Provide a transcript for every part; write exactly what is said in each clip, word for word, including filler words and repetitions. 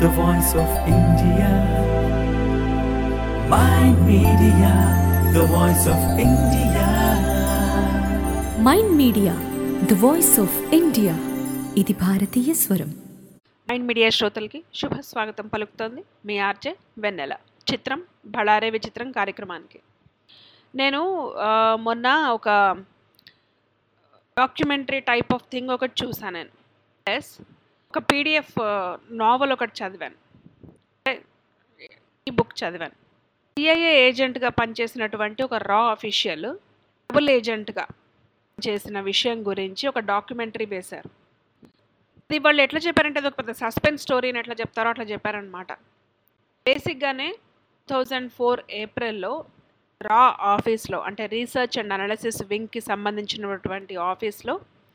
the voice of India. Mind Media, the voice of India. Mind media the voice of India. ఇది భారతీయ స్వరం. Mind media శ్రోతలకి శుభ స్వాగతం పలుకుతోంది మీ ఆర్జే వెన్నెల. చిత్రం బళారే విచిత్రం కార్యక్రమానికి నేను ఆ, మొన్న ఒక డాక్యుమెంటరీ టైప్ ఆఫ్ థింగ్ ఒకటి చూసాను. నేను ప్లస్ ఒక పీడిఎఫ్ నావల్ ఒకటి చదివాను, ఈ బుక్ చదివాను. సిఐఏ ఏజెంట్గా పనిచేసినటువంటి ఒక రా అఫీషియల్ డబుల్ ఏజెంట్గా చేసిన విషయం గురించి ఒక డాక్యుమెంటరీ వేశారు. అది వాళ్ళు ఎట్లా చెప్పారంటే అది ఒక పెద్ద సస్పెన్స్ స్టోరీని ఎట్లా చెప్తారో అట్లా చెప్పారనమాట. బేసిక్గానే టూ థౌజండ్ ఫోర్ ఏప్రిల్లో రా ఆఫీస్లో, అంటే రీసెర్చ్ అండ్ అనాలిసిస్ వింగ్కి సంబంధించినటువంటి ఆఫీస్లో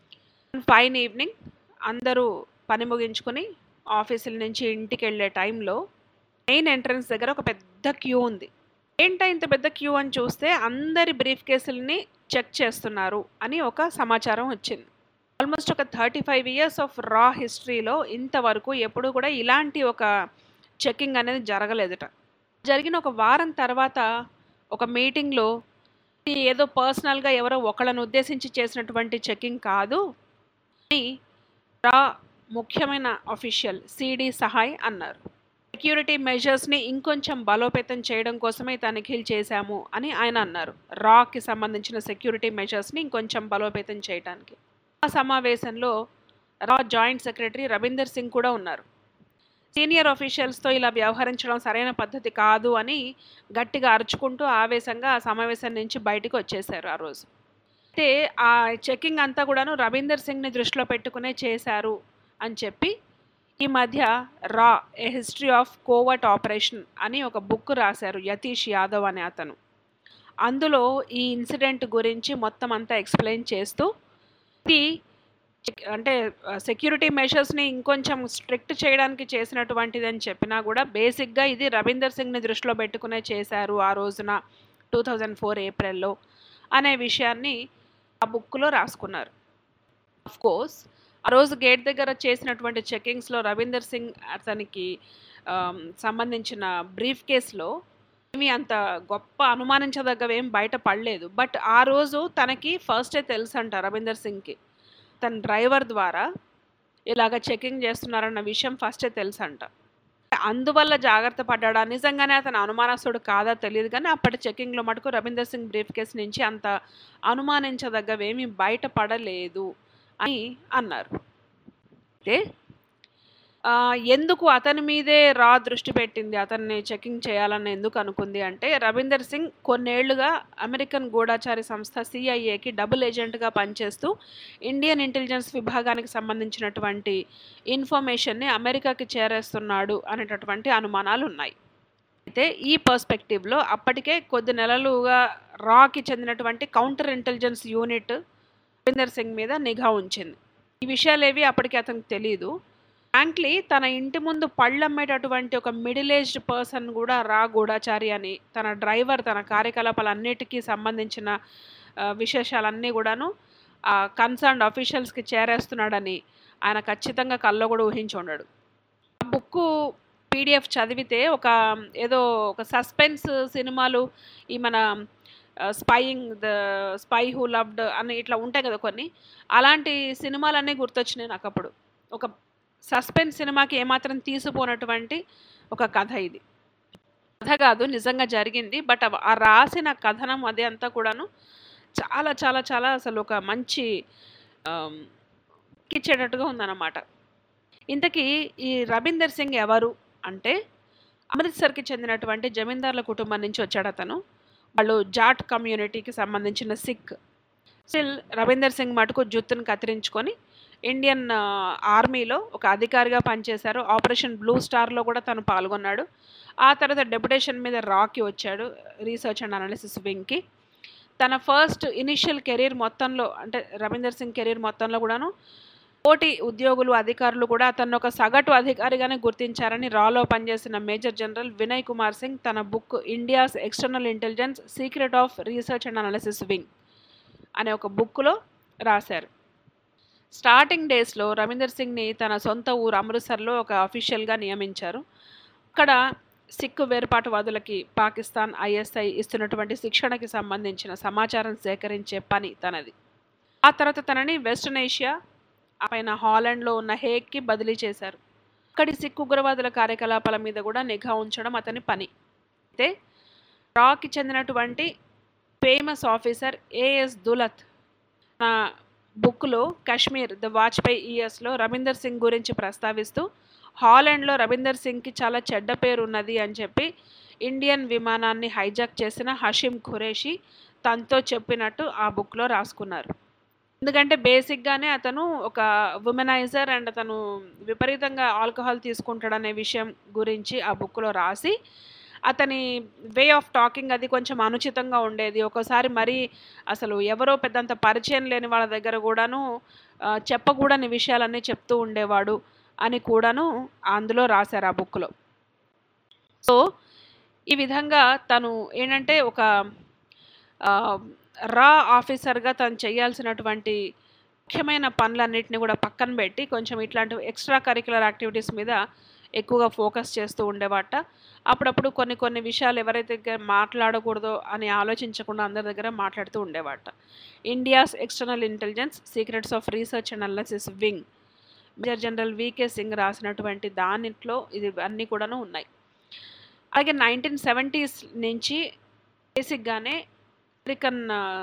ఫైన్ ఈవినింగ్ అందరూ పని ముగించుకొని ఆఫీసుల నుంచి ఇంటికి వెళ్ళే టైంలో మెయిన్ ఎంట్రన్స్ దగ్గర ఒక పెద్ద క్యూ ఉంది. ఏంటో ఇంత పెద్ద క్యూ అని చూస్తే అందరి బ్రీఫ్ కేసుల్ని చెక్ చేస్తున్నారు అని ఒక సమాచారం వచ్చింది. ఆల్మోస్ట్ ఒక థర్టీ ఫైవ్ ఇయర్స్ ఆఫ్ రా హిస్టరీలో ఇంతవరకు ఎప్పుడు కూడా ఇలాంటి ఒక చెకింగ్ అనేది జరగలేదుట. జరిగిన ఒక వారం తర్వాత ఒక మీటింగ్లో ఇది ఏదో పర్సనల్గా ఎవరో ఒకళ్ళని ఉద్దేశించి చేసినటువంటి చెకింగ్ కాదు అని రా ముఖ్యమైన అఫీషియల్ సిడి సహాయ్ అన్నారు. సెక్యూరిటీ మెజర్స్ని ఇంకొంచెం బలోపేతం చేయడం కోసమే తనిఖీలు చేశాము అని ఆయన అన్నారు. రాకి సంబంధించిన సెక్యూరిటీ మెజర్స్ని ఇంకొంచెం బలోపేతం చేయడానికి. ఆ సమావేశంలో రా జాయింట్ సెక్రటరీ రవీందర్ సింగ్ కూడా ఉన్నారు. సీనియర్ ఆఫీషియల్స్తో ఇలా వ్యవహరించడం సరైన పద్ధతి కాదు అని గట్టిగా అరుచుకుంటూ ఆవేశంగా ఆ సమావేశం నుంచి బయటకు వచ్చేశారు ఆ రోజు. అయితే ఆ చెకింగ్ అంతా కూడాను రవీందర్ సింగ్ని దృష్టిలో పెట్టుకునే చేశారు అని చెప్పి ఈ మధ్య రా a history of covert operation అని ఒక బుక్ రాశారు యతీష్ యాదవ్ అనే అతను. అందులో ఈ ఇన్సిడెంట్ గురించి మొత్తం అంతా ఎక్స్ప్లెయిన్ చేస్తూ ఇది అంటే సెక్యూరిటీ మెషర్స్ని ఇంకొంచెం స్ట్రిక్ట్ చేయడానికి చేసినటువంటిది అని చెప్పినా కూడా బేసిక్గా ఇది రవీందర్ సింగ్ని దృష్టిలో పెట్టుకునే చేశారు ఆ రోజున టూ థౌజండ్ ఫోర్ ఏప్రిల్లో అనే విషయాన్ని ఆ బుక్లో రాసుకున్నారు. ఆఫ్ కోర్స్ ఆ రోజు గేట్ దగ్గర చేసినటువంటి చెకింగ్స్లో రవీందర్ సింగ్ అతనికి సంబంధించిన బ్రీఫ్ కేసులో ఏమీ అంత గొప్ప అనుమానించదగ్గవేం బయట పడలేదు. బట్ ఆ రోజు తనకి ఫస్టే తెలుసు అంట రవీందర్ సింగ్కి, తన డ్రైవర్ ద్వారా ఇలాగ చెకింగ్ చేస్తున్నారన్న విషయం ఫస్టే తెలుసు అంట. అందువల్ల జాగ్రత్త పడ్డా నిజంగానే అతను అనుమానస్తుడు కాదా తెలియదు, కానీ అప్పటి చెకింగ్లో మటుకు రవీందర్ సింగ్ బ్రీఫ్ కేసు నుంచి అంత అనుమానించదగ్గవేమీ బయట పడలేదు అని అన్నారు. అయితే ఎందుకు అతని మీదే రా దృష్టి పెట్టింది, అతన్ని చెకింగ్ చేయాలని ఎందుకు అనుకుంది అంటే రవీందర్ సింగ్ కొన్నేళ్లుగా అమెరికన్ గూఢచారి సంస్థ సిఐఏకి డబుల్ ఏజెంట్గా పనిచేస్తూ ఇండియన్ ఇంటెలిజెన్స్ విభాగానికి సంబంధించినటువంటి ఇన్ఫర్మేషన్ని అమెరికాకి చేరేస్తున్నాడు అనేటటువంటి అనుమానాలు ఉన్నాయి. అయితే ఈ పర్స్పెక్టివ్లో అప్పటికే కొద్ది నెలలుగా రాకి చెందినటువంటి counter intelligence unit Ravinder Singh మీద నిఘా ఉంచింది. ఈ విషయాలేవి అప్పటికి అతనికి తెలియదు. ఫ్రాంక్లీ తన ఇంటి ముందు పళ్ళు అమ్మేటటువంటి ఒక మిడిల్ ఏజ్డ్ పర్సన్ కూడా రా గూఢచారి అని, తన డ్రైవర్ తన కార్యకలాపాలన్నిటికీ సంబంధించిన విశేషాలన్నీ కూడాను కన్సర్న్డ్ అఫీషియల్స్కి చేరేస్తున్నాడని ఆయన ఖచ్చితంగా కల్లో కూడా ఊహించి ఉండడు. ఆ బుక్కు పీడిఎఫ్ చదివితే ఒక ఏదో ఒక సస్పెన్స్ సినిమాలు ఈ మన spying the spy who loved అని ఇట్లా ఉంటాయి కదా కొన్ని, అలాంటి సినిమాలన్నీ గుర్తొచ్చినాయి నాకు అప్పుడు. ఒక సస్పెన్స్ సినిమాకి ఏమాత్రం తీసిపోనటువంటి ఒక కథ ఇది. కథ కాదు, నిజంగా జరిగింది. బట్ ఆ రాసిన కథనం అదే అంతా కూడాను చాలా చాలా చాలా అసలు ఒక మంచి ఇచ్చేటట్టుగా ఉందన్నమాట. ఇంతకీ ఈ రవీందర్ సింగ్ ఎవరు అంటే అమృత్సర్కి చెందినటువంటి జమీందార్ల కుటుంబం నుంచి వచ్చాడు అతను. వాళ్ళు జాట్ కమ్యూనిటీకి సంబంధించిన సిక్. స్టిల్ రవీందర్ సింగ్ మటుకు జుత్తును కత్తిరించుకొని ఇండియన్ ఆర్మీలో ఒక అధికారిగా పనిచేశారు. ఆపరేషన్ బ్లూ స్టార్లో కూడా తను పాల్గొన్నాడు. ఆ తర్వాత డెప్యుటేషన్ మీద రాకి వచ్చాడు రీసెర్చ్ అండ్ అనాలిసిస్ వింగ్కి. తన ఫస్ట్ ఇనిషియల్ కెరీర్ మొత్తంలో, అంటే రవీందర్ సింగ్ కెరీర్ మొత్తంలో కూడాను తోటి ఉద్యోగులు అధికారులు కూడా అతను ఒక సగటు అధికారిగానే గుర్తించారని రాలో పనిచేసిన మేజర్ జనరల్ వినయ్ కుమార్ సింగ్ తన book India's external intelligence secret of research and analysis wing అనే ఒక బుక్లో రాశారు. స్టార్టింగ్ డేస్‌లో రవీందర్ సింగ్‌ని తన సొంత ఊరు అమృత్సర్‌లో ఒక అఫీషియల్‌గా నియమించారు. అక్కడ సిక్కు వేర్పాటువాదులకి పాకిస్తాన్ ఐఎస్ఐ ఇస్తున్నటువంటి శిక్షణకి సంబంధించిన సమాచారం సేకరించే పని తనది. ఆ తర్వాత తనని వెస్టర్న్ ఏషియా, ఆ పైన హాలండ్‌లో ఉన్న హేగ్‌కి బదిలీ చేశారు. అక్కడి సిక్కు ఉగ్రవాదుల కార్యకలాపాల మీద కూడా నిఘా ఉంచడం అతని పని. అయితే రాకి చెందినటువంటి ఫేమస్ ఆఫీసర్ ఏఎస్ దులత్ నా బుక్‌లో 'కాశ్మీర్ ద వాజ్పేయి ఇయర్స్‌లో రవీందర్ సింగ్ గురించి ప్రస్తావిస్తూ హాలండ్‌లో రవీందర్ సింగ్‌కి చాలా చెడ్డ పేరు ఉన్నది అని చెప్పి ఇండియన్ విమానాన్ని హైజాక్ చేసిన హషీమ్ ఖురేషి తనతో చెప్పినట్టు ఆ బుక్‌లో రాసుకున్నారు. ఎందుకంటే బేసిక్‌గానే అతను ఒక వుమెనైజర్ అండ్ అతను విపరీతంగా ఆల్కహాల్ తీసుకుంటాడనే విషయం గురించి ఆ బుక్‌లో రాసి, అతని వే ఆఫ్ టాకింగ్ అది కొంచెం అనుచితంగా ఉండేది. ఒక్కోసారి మరీ అసలు ఎవరో పెద్దంత పరిచయం లేని వాళ్ళ దగ్గర కూడాను ఆహ్, చెప్పకూడని విషయాలన్నీ చెప్తూ ఉండేవాడు అని కూడాను అందులో రాశారు ఆ బుక్‌లో. సో, ఈ విధంగా తను ఏంటంటే ఒక ఆహ్, రా ఆఫీసర్‌గా తను చేయాల్సినటువంటి ముఖ్యమైన పనులన్నిటిని కూడా పక్కన పెట్టి కొంచెం ఇట్లాంటి ఎక్స్‌ట్రా కరిక్యులర్ యాక్టివిటీస్ మీద ఎక్కువగా ఫోకస్ చేస్తూ ఉండేవాట. అప్పుడప్పుడు కొన్ని కొన్ని విషయాలు ఎవరైతే దగ్గర మాట్లాడకూడదో అని ఆలోచించకుండా అందరి దగ్గర మాట్లాడుతూ ఉండేవాట. India's external intelligence secrets of research and analysis wing major general VK Singh రాసినటువంటి దానిట్లో ఇది అన్నీ కూడాను ఉన్నాయి. అలాగే నైన్టీన్ సెవెంటీస్ నుంచి బేసిక్‌గానే అమెరికన్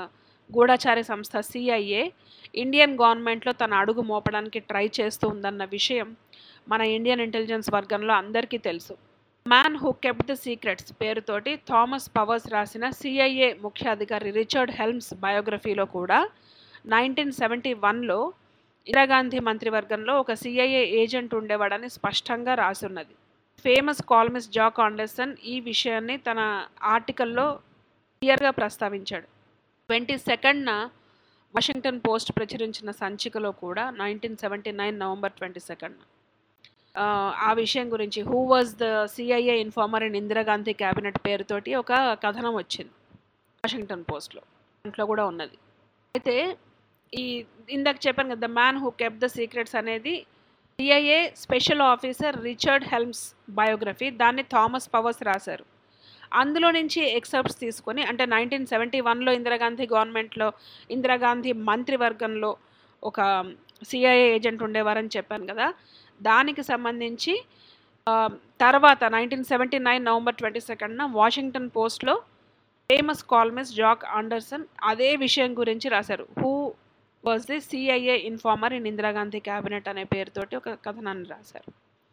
గూఢచారి సంస్థ సిఐఏ ఇండియన్ గవర్నమెంట్‌లో తన అడుగు మోపడానికి ట్రై చేస్తూ ఉందన్న విషయం మన ఇండియన్ ఇంటెలిజెన్స్ వర్గంలో అందరికీ తెలుసు. Man who kept the secrets పేరుతోటి థామస్ పవర్స్ రాసిన సిఐఏ ముఖ్య అధికారి రిచర్డ్ హెల్మ్స్ బయోగ్రఫీలో కూడా నైన్టీన్ సెవెంటీ వన్‌లో ఇందిరాగాంధీ మంత్రివర్గంలో ఒక సిఐఏ ఏజెంట్ ఉండేవాడని స్పష్టంగా రాసున్నది. ఫేమస్ కాలమిస్ట్ జాక్ ఆండర్సన్ ఈ విషయాన్ని తన ఆర్టికల్‌లో క్లియర్‌గా ప్రస్తావించాడు. ట్వంటీ సెకండ్‌న వాషింగ్టన్ పోస్ట్ ప్రచురించిన సంచికలో కూడా nineteen seventy nine November twenty సెకండ్‌న ఆహ్, ఆ విషయం గురించి who was the CIA informer in Indira Gandhi cabinet పేరుతోటి ఒక కథనం వచ్చింది వాషింగ్టన్ పోస్ట్‌లో. దాంట్లో కూడా ఉన్నది. అయితే ఈ ఇందాక చెప్పాను కదా! The man who kept the secrets అనేది CIA special officer Richard Helms biography. దాన్ని థామస్ పవర్స్ రాశారు. అందులో నుంచి ఎక్సర్ప్ట్స్ తీసుకొని అంటే నైన్టీన్ సెవెంటీ వన్‌లో ఇందిరాగాంధీ గవర్నమెంట్‌లో ఇందిరాగాంధీ మంత్రివర్గంలో ఒక సిఐఏ ఏజెంట్ ఉండేవారని చెప్పాను కదా! దానికి సంబంధించి ఆహ్, తర్వాత nineteen seventy nine November twenty సెకండ్‌న Washington పోస్ట్‌లో ఫేమస్ కాలమిస్ట్ జాక్ ఆండర్సన్ అదే విషయం గురించి రాశారు. Who was the CIA informer in Indira Gandhi cabinet అనే పేరుతోటి ఒక కథనాన్ని రాశారు.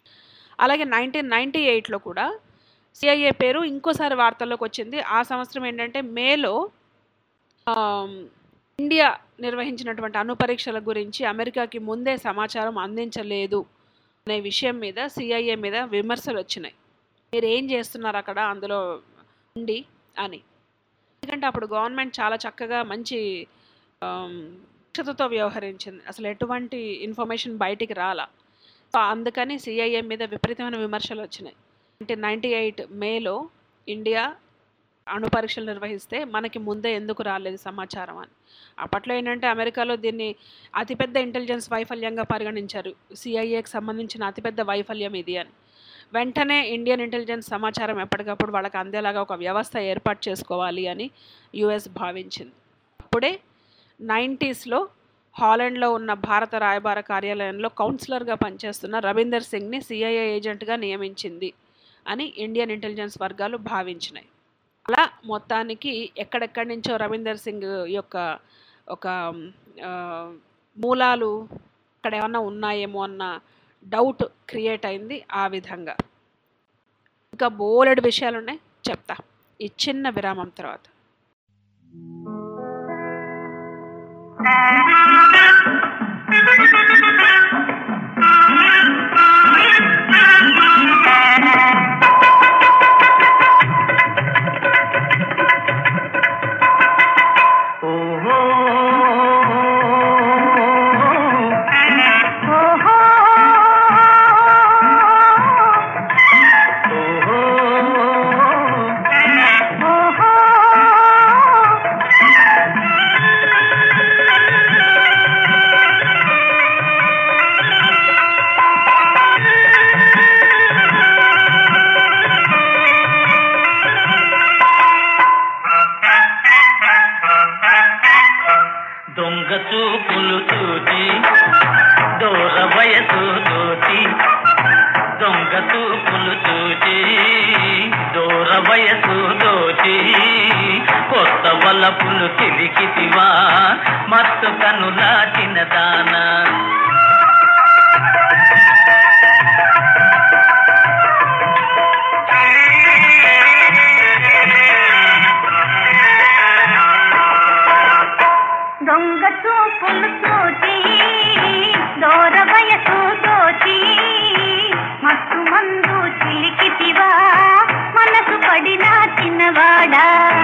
అలాగే నైన్టీన్ నైన్టీ ఎయిట్‌లో కూడా సిఐఏ పేరు ఇంకోసారి వార్తల్లోకి వచ్చింది. ఆ సంవత్సరం ఏంటంటే మేలో ఆహ్, ఇండియా నిర్వహించినటువంటి అణు పరీక్షల గురించి అమెరికాకి ముందే సమాచారం అందించలేదు అనే విషయం మీద సిఐఏ మీద విమర్శలు వచ్చినాయి. మీరేం చేస్తున్నారు అక్కడ అందులో ఉండి అని. ఎందుకంటే అప్పుడు గవర్నమెంట్ చాలా చక్కగా మంచి ఆహ్, దక్షతతో వ్యవహరించింది. అసలు ఎటువంటి ఇన్ఫర్మేషన్ బయటికి రాలా. సో, అందుకని సిఐఏ మీద విపరీతమైన విమర్శలు వచ్చినాయి. నైన్టీన్ నైన్టీ ఎయిట్ మేలో ఇండియా అణు పరీక్షలు నిర్వహిస్తే మనకి ముందే ఎందుకు రాలేదు సమాచారం అని. అప్పట్లో ఏంటంటే అమెరికాలో దీన్ని అతిపెద్ద ఇంటెలిజెన్స్ వైఫల్యంగా పరిగణించారు. సిఐఏకి సంబంధించిన అతిపెద్ద వైఫల్యం ఇది అని. వెంటనే ఇండియన్ ఇంటెలిజెన్స్ సమాచారం ఎప్పటికప్పుడు వాళ్ళకి అందేలాగా ఒక వ్యవస్థ ఏర్పాటు చేసుకోవాలి అని యూఎస్ భావించింది. అప్పుడే నైంటీస్‌లో హాలండ్‌లో ఉన్న భారత రాయబార కార్యాలయంలో కౌన్సిలర్‌గా పనిచేస్తున్న రవీందర్ సింగ్‌ని సిఐఏ ఏజెంట్‌గా నియమించింది అని ఇండియన్ ఇంటెలిజెన్స్ వర్గాలు భావించినాయి. అలా మొత్తానికి ఎక్కడెక్కడి నుంచో రవీందర్ సింగ్ యొక్క ఒక ఆహ్, మూలాలు అక్కడ ఏమన్నా ఉన్నాయేమో అన్న డౌట్ క్రియేట్ అయింది ఆ విధంగా. ఇంకా బోలెడు విషయాలున్నాయి చెప్తా ఈ చిన్న విరామం తర్వాత. Oh వయసు దోచి కొత్త వలపులు చిలికితివా మత్తు కనులా చిన్నదానా దొంగ చూపులు చూచి దూర వయసు దోచి మత్తు మందు చిలికితివా మనసు పడిన చిన్నవాడా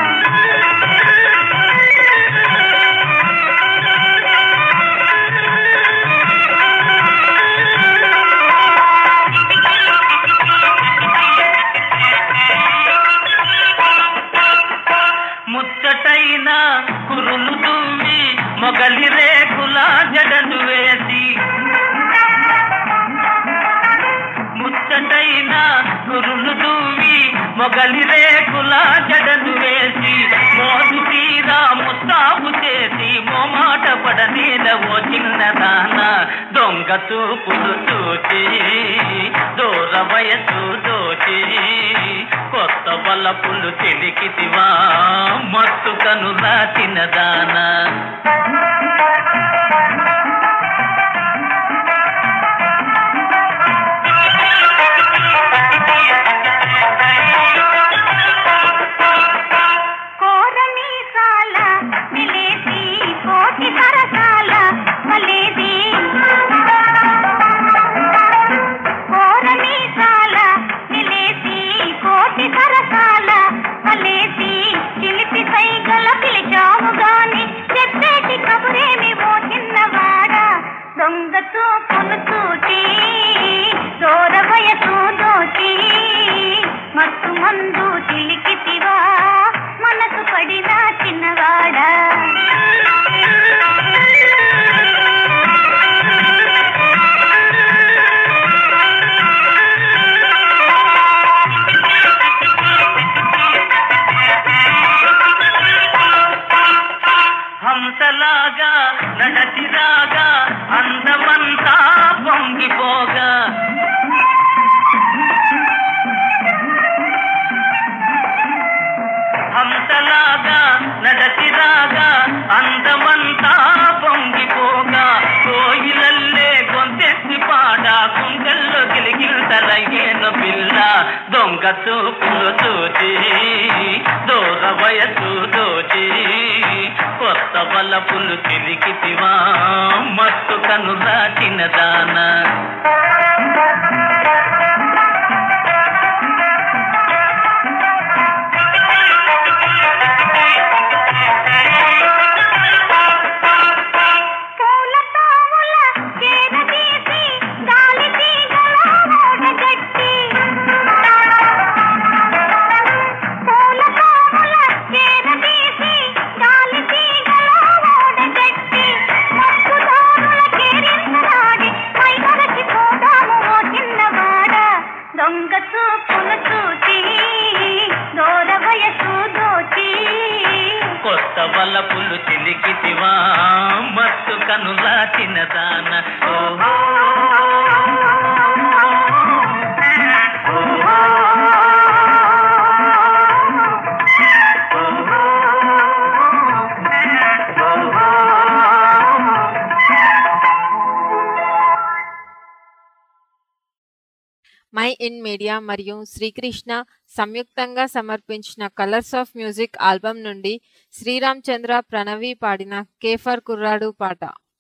ముచ్చటైన కురులు దువ్వి మొగలి రేకుల జడలు వేసి ముచ్చటైన కురులు దువ్వి మొగలి రేకుల జడలు వేసి మోదు తీరా ముస్తాబు చేసి మోమాట పడనీల ఓ చిన్నదాన దొంగ చూపులు చూచి దూర వయసు దోచి కొత్త వలపులు చిలికితివా మత్తు కనులా చిన్నదానా కోరమీసాల నిలేసి కోటి సరసాల వలేది కోరమీసాల నిలేసి కోటి సరసాల వలేసి చిలిపి సైగల పిలిచావు గాని చెప్పేటి కబురేమి ఓ చిన్నవాడా దొంగ చూపులు చూచి దూర వయసు దోచి మత్తు మందు చిలికితివా మనసు పడిన చిన్నవాడా హంసలాగా నడచిరాగా అందమంతా పొంగిపోగా హంసలాగా నడచిరాగా అందమంతా పొంగిపోగా కోయిలల్లే గొంతెత్తి పాడ గుండెల్లో గిలిగిల్తలయ్యేను పిల్ల దొంగ చూపులు చూచి దూర వయసు దోచి కొత్త వలపులు చిలికితివా మత్తు కనులా చిన్నదానా దొంగ చూపులు చూచి దూర వయసు దోచి కొత్త వలపులు చిలికితివా మత్తు కనులా చిన్నదాన ఓహో మై ఇన్ మీడియా మరియు శ్రీకృష్ణ సంయుక్తంగా సమర్పించిన కలర్స్ ఆఫ్ మ్యూజిక్ ఆల్బమ్ నుండి శ్రీరామ్ చంద్ర ప్రణవి పాడిన కేఫర్ కుర్రాడు పాట.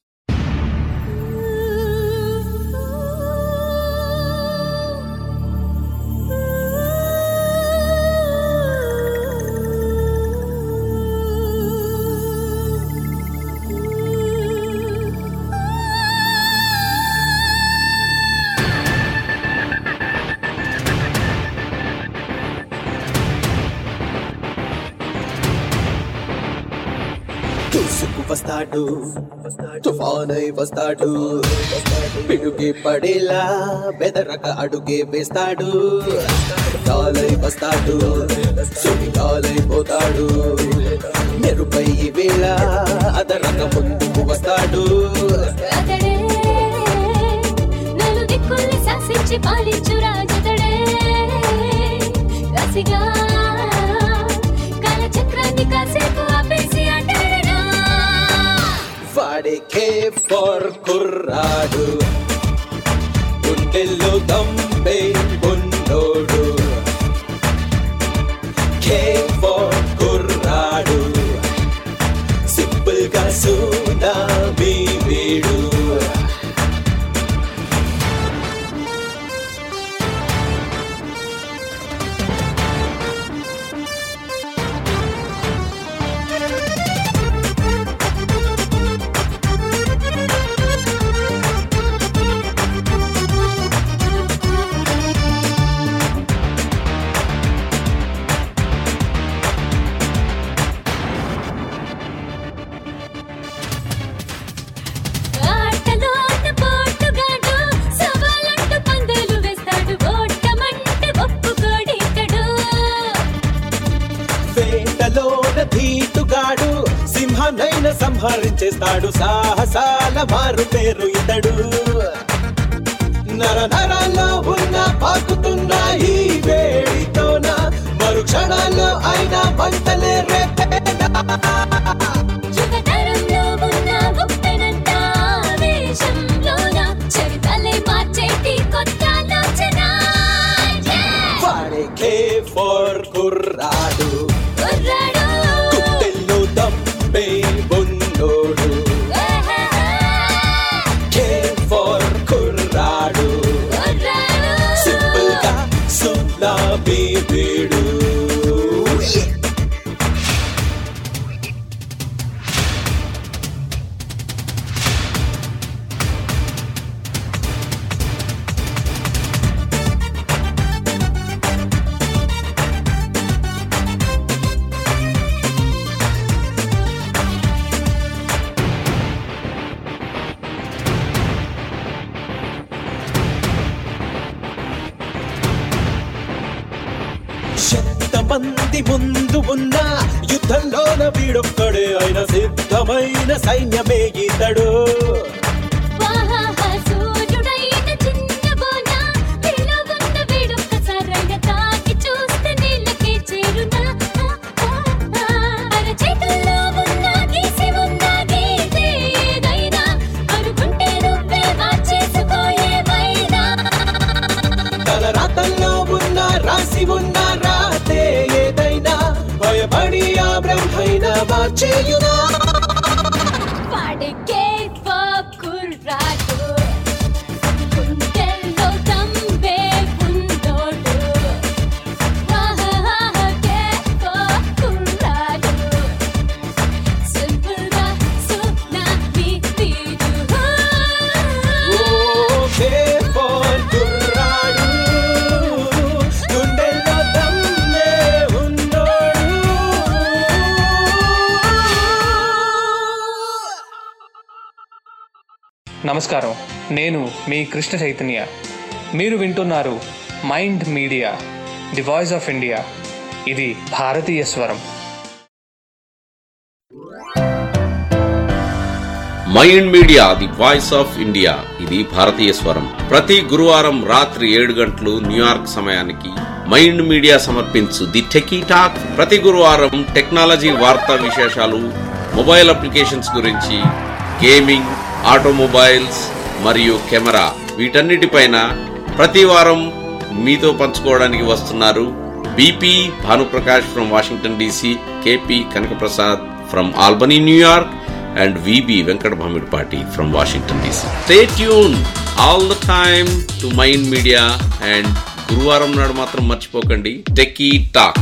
వస్తాడు తుఫానై వస్తాడు పిడుగే పడేలా బెదరక అడుగే వేస్తాడు కాలై వస్తాడు సుడిగాలై పోతాడు మెరుపై వేళ అదరక ముందుకు వస్తాడు నలు దిక్కుల్ని శాసించి పాలించు రాజుతడే రసిగా వాడే కే ఫర్ కుర్రాడు, గుండెల్లో దమ్మే ఉన్నోడు. కే ఫర్ కుర్రాడు, సింపుల్ గా సునామీ వీడు. ధీటుగాడు, సింహనైన సంహరించేస్తాడు, సాహసాల మారు పేరు ఇతడు. నర నరాల్లో ఉన్న పాకుతున్న ఈ వేడితోన మరు క్షణాల్లో ఆయన మంటలే రేపేనా. వాడే కే ఫర్ కుర్రాడు, గుండెల్లో దమ్మే ఉన్నోడు. కే ఫర్ కుర్రాడు, సింపుల్ గా సునామీ వీడు. ఎంతమంది ముందు ఉన్న యుద్ధంలోన వీడొక్కడే, ఆయన సిద్ధమైన సైన్యమే ఇతడు. తన రాతల్లో ఉన్న రాసి ఉన్న రాతే ఏదైనా భయపడి ఆ బ్రహ్మైనా మార్చేయునా. వాడే కే ఫర్ కుర్రాడు, గుండెల్లో దమ్మే ఉన్నోడు. కే ఫర్ కుర్రాడు, సింపుల్ గా సునామీ వీడు. కే ఫర్ కుర్రాడు, గుండెల్లో దమ్మే ఉన్నోడు. నమస్కారం, నేను మీ కృష్ణ చైతన్య. మీరు వింటున్నారు mind media, the voice of India. ఇది భారతీయ స్వరం. Mind media, the voice of India. ఇది భారతీయ స్వరం. ప్రతి గురువారం రాత్రి ఏడు గంటలు న్యూయార్క్ సమయానికి మైండ్ మీడియా సమర్పించు ది టెకీ టాక్. ప్రతి గురువారం టెక్నాలజీ వార్తా విశేషాలు, మొబైల్ అప్లికేషన్స్ గురించి, గేమింగ్, ఆటోమొబైల్స్ మరియు కెమెరా, వీటన్నిటిపైన ప్రతి వారం మీతో పంచుకోవడానికి వస్తున్నారు BP Bhanuprakash from Washington DC, KP Kanakaprasad from Albany New York, and V B Venkat Bhamidpati from Washington D C. Stay tuned all the time to Mind Media, and గురువారం నాడు మాత్రం మర్చిపోకండి టెకీ టాక్.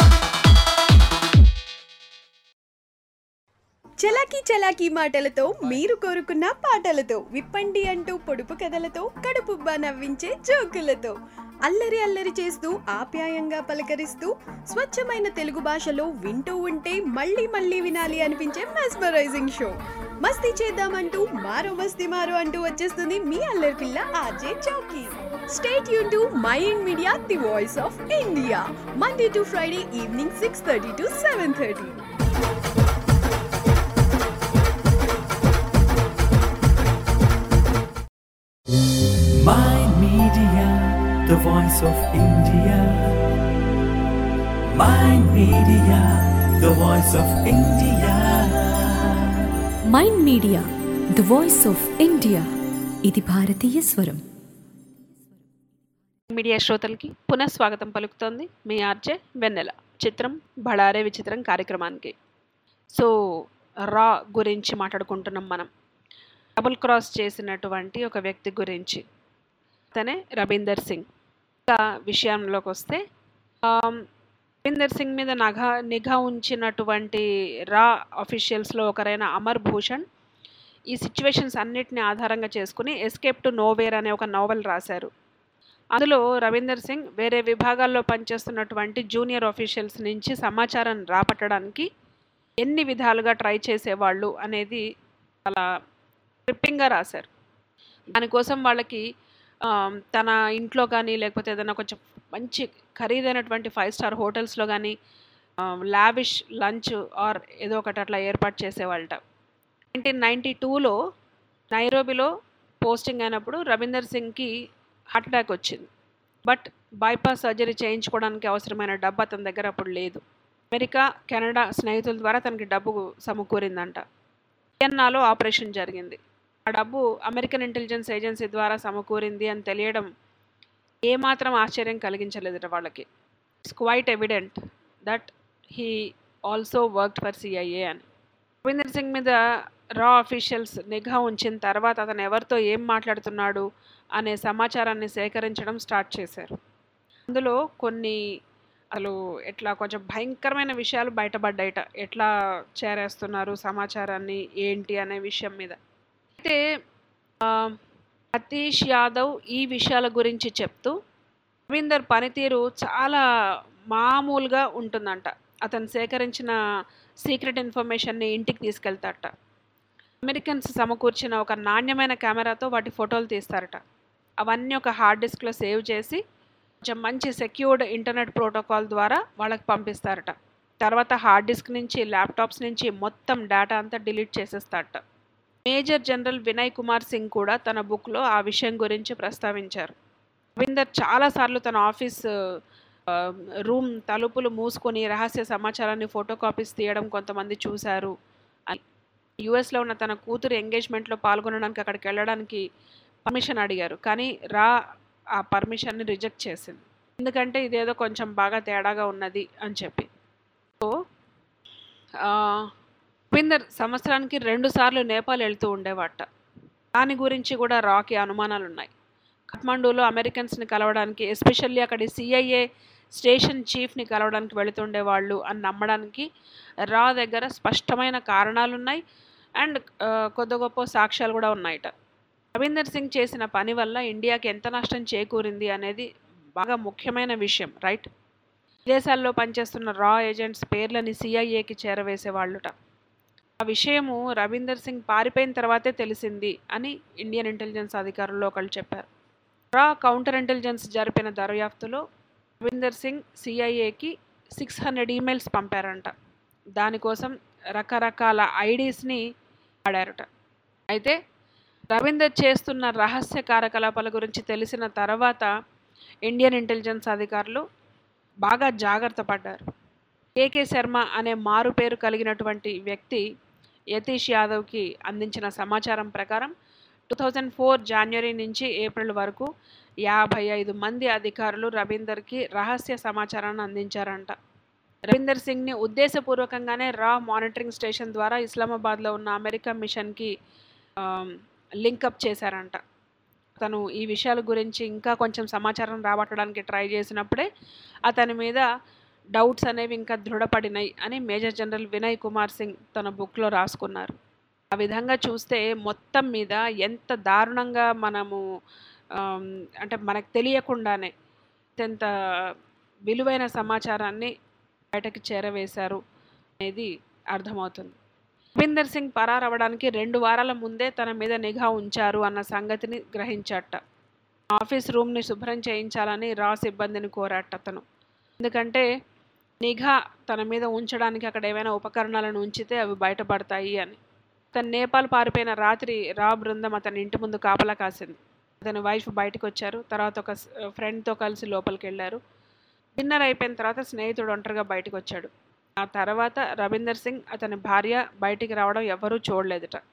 చలాకీ చలాకీ మాటలతో మీరు కోరుకున్న పాటలతో విప్పండి అంటూ పొడుపు కథలతో కడుపుబ్బా నవ్వించే జోకులతో అల్లరి అల్లరి చేస్తూ ఆప్యాయంగా పలకరిస్తూ స్వచ్ఛమైన తెలుగు భాషలో వింటూ ఉంటే మళ్ళీ మళ్ళీ వినాలి అనిపించే మెస్మరైజింగ్ షో. మస్తీ చేద్దామంటూ మారో మస్తీ మారో అంటూ వచ్చేస్తుంది మీ అల్లరి పిల్ల RJ Chowki. Stay tune to mind media, the voice of India, Monday to Friday evening six thirty to seven thirty. Mind Media, the voice of India. Mind Media, the voice of India. Mind media, the voice of India. ఇది భారతీయ స్వరం. Media శ్రోతలకి పునఃస్వాగతం పలుకుతోంది మీ RJ వెన్నెల. చిత్రం బళారే విచిత్రం కార్యక్రమానికి. So రా గురించి మాట్లాడుకుంటున్నాం మనం. డబుల్ క్రాస్ చేసినటువంటి ఒక వ్యక్తి గురించి, తనే రవీందర్ సింగ్. ఇంకా విషయంలోకి వస్తే రవీందర్ సింగ్ మీద నగా నిఘా ఉంచినటువంటి రా అఫీషియల్స్లో ఒకరైన అమర్ భూషణ్ ఈ సిచ్యువేషన్స్ అన్నిటిని ఆధారంగా చేసుకుని ఎస్కేప్ టు నోవేర్ అనే ఒక నోవెల్ రాశారు. అందులో రవీందర్ సింగ్ వేరే విభాగాల్లో పనిచేస్తున్నటువంటి జూనియర్ ఆఫీషియల్స్ నుంచి సమాచారం రాపట్టడానికి ఎన్ని విధాలుగా ట్రై చేసేవాళ్ళు అనేది చాలా ట్రిప్పింగ్గా రాశారు. దానికోసం వాళ్ళకి తన ఇంట్లో కానీ లేకపోతే ఏదైనా కొంచెం మంచి ఖరీదైనటువంటి ఫైవ్ స్టార్ హోటల్స్లో కానీ లావిష్ లంచ్ ఆర్ ఏదో ఒకటి అట్లా ఏర్పాటు చేసేవాళ్ళట. నైన్టీన్ నైంటీ టూలో నైరోబిలో పోస్టింగ్ అయినప్పుడు రవీందర్ సింగ్కి హార్ట్ అటాక్ వచ్చింది. బట్ బైపాస్ సర్జరీ చేయించుకోవడానికి అవసరమైన డబ్బు అతని దగ్గర అప్పుడు లేదు. అమెరికా, కెనడా స్నేహితుల ద్వారా తనకి డబ్బు సమకూరిందంట. వియన్నాలో ఆపరేషన్ జరిగింది. ఆ డబ్బు అమెరికన్ ఇంటెలిజెన్స్ ఏజెన్సీ ద్వారా సమకూరింది అని తెలియడం ఏమాత్రం ఆశ్చర్యం కలిగించలేదట వాళ్ళకి. It's quite evident that he also worked for CIA అని. రవీందర్ సింగ్ మీద రా అఫీషియల్స్ నిఘా ఉంచిన తర్వాత అతను ఎవరితో ఏం మాట్లాడుతున్నాడు అనే సమాచారాన్ని సేకరించడం స్టార్ట్ చేశారు. అందులో కొన్ని అసలు ఎట్లా కొంచెం భయంకరమైన విషయాలు బయటపడ్డాయట. ఎట్లా చేరేస్తున్నారు సమాచారాన్ని ఏంటి అనే విషయం మీద. అయితే సతీష్ యాదవ్ ఈ విషయాల గురించి చెప్తూ రవీందర్ పనితీరు చాలా మామూలుగా ఉంటుందంట. అతను సేకరించిన సీక్రెట్ ఇన్ఫర్మేషన్ని ఇంటికి తీసుకెళ్తారట. అమెరికన్స్ సమకూర్చిన ఒక నాణ్యమైన కెమెరాతో వాటి ఫోటోలు తీస్తారట. అవన్నీ ఒక హార్డ్ డిస్క్లో సేవ్ చేసి కొంచెం మంచి సెక్యూర్డ్ ఇంటర్నెట్ ప్రోటోకాల్ ద్వారా వాళ్ళకి పంపిస్తారట. తర్వాత హార్డ్ డిస్క్ నుంచి ల్యాప్టాప్స్ నుంచి మొత్తం డేటా అంతా డిలీట్ చేసేస్తారట. మేజర్ జనరల్ వినయ్ కుమార్ సింగ్ కూడా తన బుక్లో ఆ విషయం గురించి ప్రస్తావించారు. రవీందర్ చాలాసార్లు తన ఆఫీస్ రూమ్ తలుపులు మూసుకొని రహస్య సమాచారాన్ని ఫోటో కాపీస్ తీయడం కొంతమంది చూశారు. యుఎస్లో ఉన్న తన కూతురు ఎంగేజ్మెంట్లో పాల్గొనడానికి అక్కడికి వెళ్ళడానికి పర్మిషన్ అడిగారు. కానీ రా ఆ పర్మిషన్ని రిజెక్ట్ చేసింది. ఎందుకంటే ఇదేదో కొంచెం బాగా తేడాగా ఉన్నది అని చెప్పి. సో రవీందర్ సంవత్సరానికి రెండు సార్లు నేపాల్ వెళ్తూ ఉండేవాట. దాని గురించి కూడా రాకి అనుమానాలు ఉన్నాయి. ఖాట్మండూలో అమెరికన్స్ని కలవడానికి, ఎస్పెషల్లీ అక్కడి సిఐఏ స్టేషన్ చీఫ్ని కలవడానికి వెళుతుండేవాళ్ళు అని నమ్మడానికి రా దగ్గర స్పష్టమైన కారణాలు ఉన్నాయి. అండ్ కొద్ది గొప్ప సాక్ష్యాలు కూడా ఉన్నాయట. రవీందర్ సింగ్ చేసిన పని వల్ల ఇండియాకి ఎంత నష్టం చేకూరింది అనేది బాగా ముఖ్యమైన విషయం, రైట్? విదేశాల్లో పనిచేస్తున్న రా ఏజెంట్స్ పేర్లని సిఐఏకి చేరవేసేవాళ్ళుట. ఆ విషయము రవీందర్ సింగ్ పారిపోయిన తర్వాతే తెలిసింది అని ఇండియన్ ఇంటెలిజెన్స్ అధికారులు ఒకళ్ళు చెప్పారు. రా కౌంటర్ ఇంటెలిజెన్స్ జరిపిన దర్యాప్తులో రవీందర్ సింగ్ సిఐఏకి సిక్స్ హండ్రెడ్ ఈమెయిల్స్ పంపారంట. దానికోసం రకరకాల ఐడీస్ని వాడారట. అయితే రవీందర్ చేస్తున్న రహస్య కార్యకలాపాల గురించి తెలిసిన తర్వాత ఇండియన్ ఇంటెలిజెన్స్ అధికారులు బాగా జాగ్రత్త పడ్డారు. కేకే శర్మ అనే మారు పేరు కలిగినటువంటి వ్యక్తి యతీష్ యాదవ్కి అందించిన సమాచారం ప్రకారం టూ థౌజండ్ ఫోర్ జనవరి నుంచి ఏప్రిల్ వరకు యాభై ఐదు మంది అధికారులు రవీందర్కి రహస్య సమాచారాన్ని అందించారంట. రవీందర్ సింగ్ని ఉద్దేశపూర్వకంగానే రా మానిటరింగ్ స్టేషన్ ద్వారా ఇస్లామాబాద్లో ఉన్న అమెరికా మిషన్కి లింకప్ చేశారంట. తను ఈ విషయాల గురించి ఇంకా కొంచెం సమాచారం రాబట్టడానికి ట్రై చేసినప్పుడే అతని మీద డౌట్స్ అనేవి ఇంకా దృఢపడినాయి అని మేజర్ జనరల్ వినయ్ కుమార్ సింగ్ తన బుక్లో రాసుకున్నారు. ఆ విధంగా చూస్తే మొత్తం మీద ఎంత దారుణంగా మనము అంటే మనకు తెలియకుండానే ఎంత విలువైన సమాచారాన్ని బయటకు చేరవేశారు అనేది అర్థమవుతుంది. రవీందర్ సింగ్ పరారవడానికి రెండు వారాల ముందే తన మీద నిఘా ఉంచారు అన్న సంగతిని గ్రహించాట. ఆఫీస్ రూమ్ని శుభ్రం చేయించాలని రా సిబ్బందిని కోరాట అతను. ఎందుకంటే నిఘా తన మీద ఉంచడానికి అక్కడ ఏమైనా ఉపకరణాలను ఉంచితే అవి బయటపడతాయి అని. తను నేపాల్ పారిపోయిన రాత్రి రా బృందం అతని ఇంటి ముందు కాపలా కాసింది. అతని వైఫ్ బయటకు వచ్చారు. తర్వాత ఒక ఫ్రెండ్తో కలిసి లోపలికి వెళ్ళారు. డిన్నర్ అయిపోయిన తర్వాత స్నేహితుడు ఒంటరిగా బయటకు వచ్చాడు. ఆ తర్వాత రవీందర్ సింగ్ అతని భార్య బయటికి రావడం ఎవరూ చూడలేదట.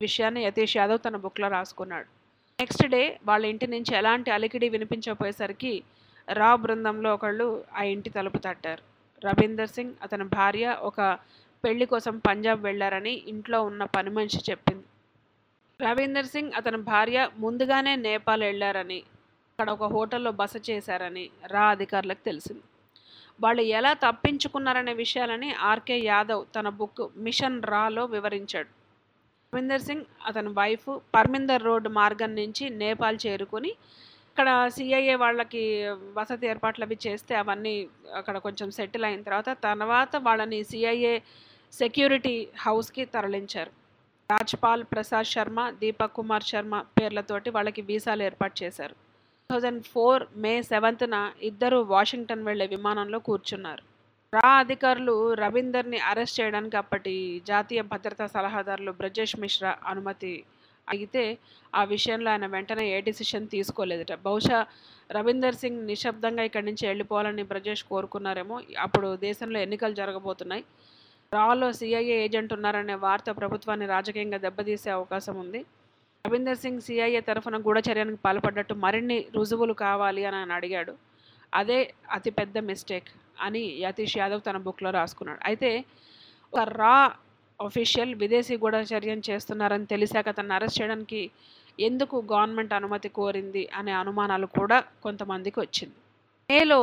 విషయాన్ని యతీష్ యాదవ్ తన బుక్లో రాసుకున్నాడు. నెక్స్ట్ డే వాళ్ళ ఇంటి నుంచి ఎలాంటి అలికిడి వినిపించకపోయేసరికి రా బృందంలో ఒకళ్ళు ఆ ఇంటి తలుపు తట్టారు. రవీందర్ సింగ్ అతని భార్య ఒక పెళ్లి కోసం పంజాబ్ వెళ్ళారని ఇంట్లో ఉన్న పని మనిషి చెప్పింది. రవీందర్ సింగ్ అతని భార్య ముందుగానే నేపాల్ వెళ్ళారని, అక్కడ ఒక హోటల్లో బస చేశారని రా అధికారులకు తెలిసింది. వాళ్ళు ఎలా తప్పించుకున్నారనే విషయాలని ఆర్కే యాదవ్ తన బుక్ మిషన్ రాలో వివరించాడు. రవీందర్ సింగ్ అతని వైఫ్ పర్మిందర్ రోడ్ మార్గం నుంచి నేపాల్ చేరుకొని ఇక్కడ సిఐఏ వాళ్ళకి వసతి ఏర్పాట్లు అవి చేస్తే అవన్నీ అక్కడ కొంచెం సెటిల్ అయిన తర్వాత తర్వాత వాళ్ళని సిఐఏ సెక్యూరిటీ హౌస్కి తరలించారు. రాజ్పాల్ ప్రసాద్ శర్మ, దీపక్ కుమార్ శర్మ పేర్లతోటి వాళ్ళకి వీసాలు ఏర్పాటు చేశారు. టూ థౌజండ్ ఫోర్ మే సెవెంత్న ఇద్దరు వాషింగ్టన్ వెళ్లే విమానంలో కూర్చున్నారు. రా అధికారులు రవీందర్ని అరెస్ట్ చేయడానికి అప్పటి జాతీయ భద్రతా సలహాదారులు బ్రజేష్ మిశ్రా అనుమతి అడిగితే ఆ విషయంలో ఆయన వెంటనే ఏ డిసిషన్ తీసుకోలేదట. బహుశా రవీందర్ సింగ్ నిశ్శబ్దంగా ఇక్కడి నుంచి వెళ్ళిపోవాలని బ్రజేష్ కోరుకున్నారేమో. అప్పుడు దేశంలో ఎన్నికలు జరగబోతున్నాయి. రాలో సిఐఏ ఏజెంట్ ఉన్నారనే వార్త ప్రభుత్వాన్ని రాజకీయంగా దెబ్బతీసే అవకాశం ఉంది. రవీందర్ సింగ్ సిఐఏ తరఫున గూఢచర్యానికి పాల్పడ్డట్టు మరిన్ని రుజువులు కావాలి అని ఆయన అడిగాడు. అదే అతిపెద్ద మిస్టేక్ అని యతీష్ యాదవ్ తన బుక్లో రాసుకున్నాడు. అయితే ఒక రా అఫీషియల్ విదేశీ గూఢచర్యం చేస్తున్నారని తెలిసాక తనను అరెస్ట్ చేయడానికి ఎందుకు గవర్నమెంట్ అనుమతి కోరింది అనే అనుమానాలు కూడా కొంతమందికి వచ్చింది. మేలో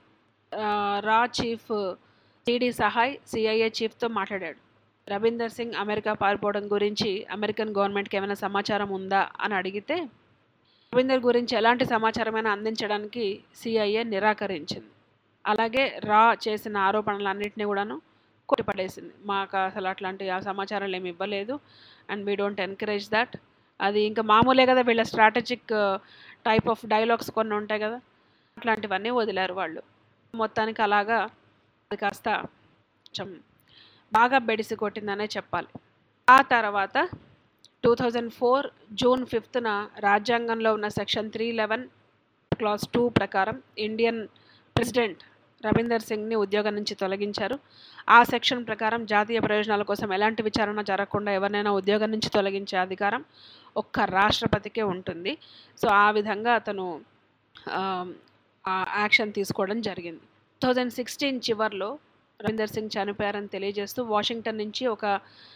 రా చీఫ్ సిడి సహాయ్ సిఐఏ చీఫ్తో మాట్లాడాడు. రవీందర్ సింగ్ అమెరికా పారిపోవడం గురించి అమెరికన్ గవర్నమెంట్కి ఏమైనా సమాచారం ఉందా అని అడిగితే రవీందర్ గురించి ఎలాంటి సమాచారమైనా అందించడానికి సిఐఏ నిరాకరించింది. అలాగే రా చేసిన ఆరోపణలన్నింటినీ కూడాను కొట్టిపడేసింది. మాకు అసలు అట్లాంటి ఆ సమాచారాలు ఏమి ఇవ్వలేదు and we don't encourage that. అది ఇంకా మామూలే కదా, వీళ్ళ స్ట్రాటజిక్ టైప్ ఆఫ్ డైలాగ్స్ కొన్ని ఉంటాయి కదా, అట్లాంటివన్నీ వదిలారు వాళ్ళు. మొత్తానికి అలాగా అది కాస్త కొంచెం బాగా బెడిసి కొట్టిందనే చెప్పాలి. ఆ తర్వాత టూ థౌజండ్ ఫోర్ జూన్ ఫిఫ్త్న రాజ్యాంగంలో ఉన్న section three eleven clause two ప్రకారం ఇండియన్ ప్రెసిడెంట్ రవీందర్ సింగ్ని ఉద్యోగం నుంచి తొలగించారు. ఆ సెక్షన్ ప్రకారం జాతీయ ప్రయోజనాల కోసం ఎలాంటి విచారణ జరగకుండా ఎవరినైనా ఉద్యోగం నుంచి తొలగించే అధికారం ఒక్క రాష్ట్రపతికే ఉంటుంది. సో ఆ విధంగా అతను యాక్షన్ తీసుకోవడం జరిగింది. టూ థౌజండ్ సిక్స్టీన్ చివరిలో రవీందర్ సింగ్ చనిపోయారని తెలియజేస్తూ వాషింగ్టన్ నుంచి ఒక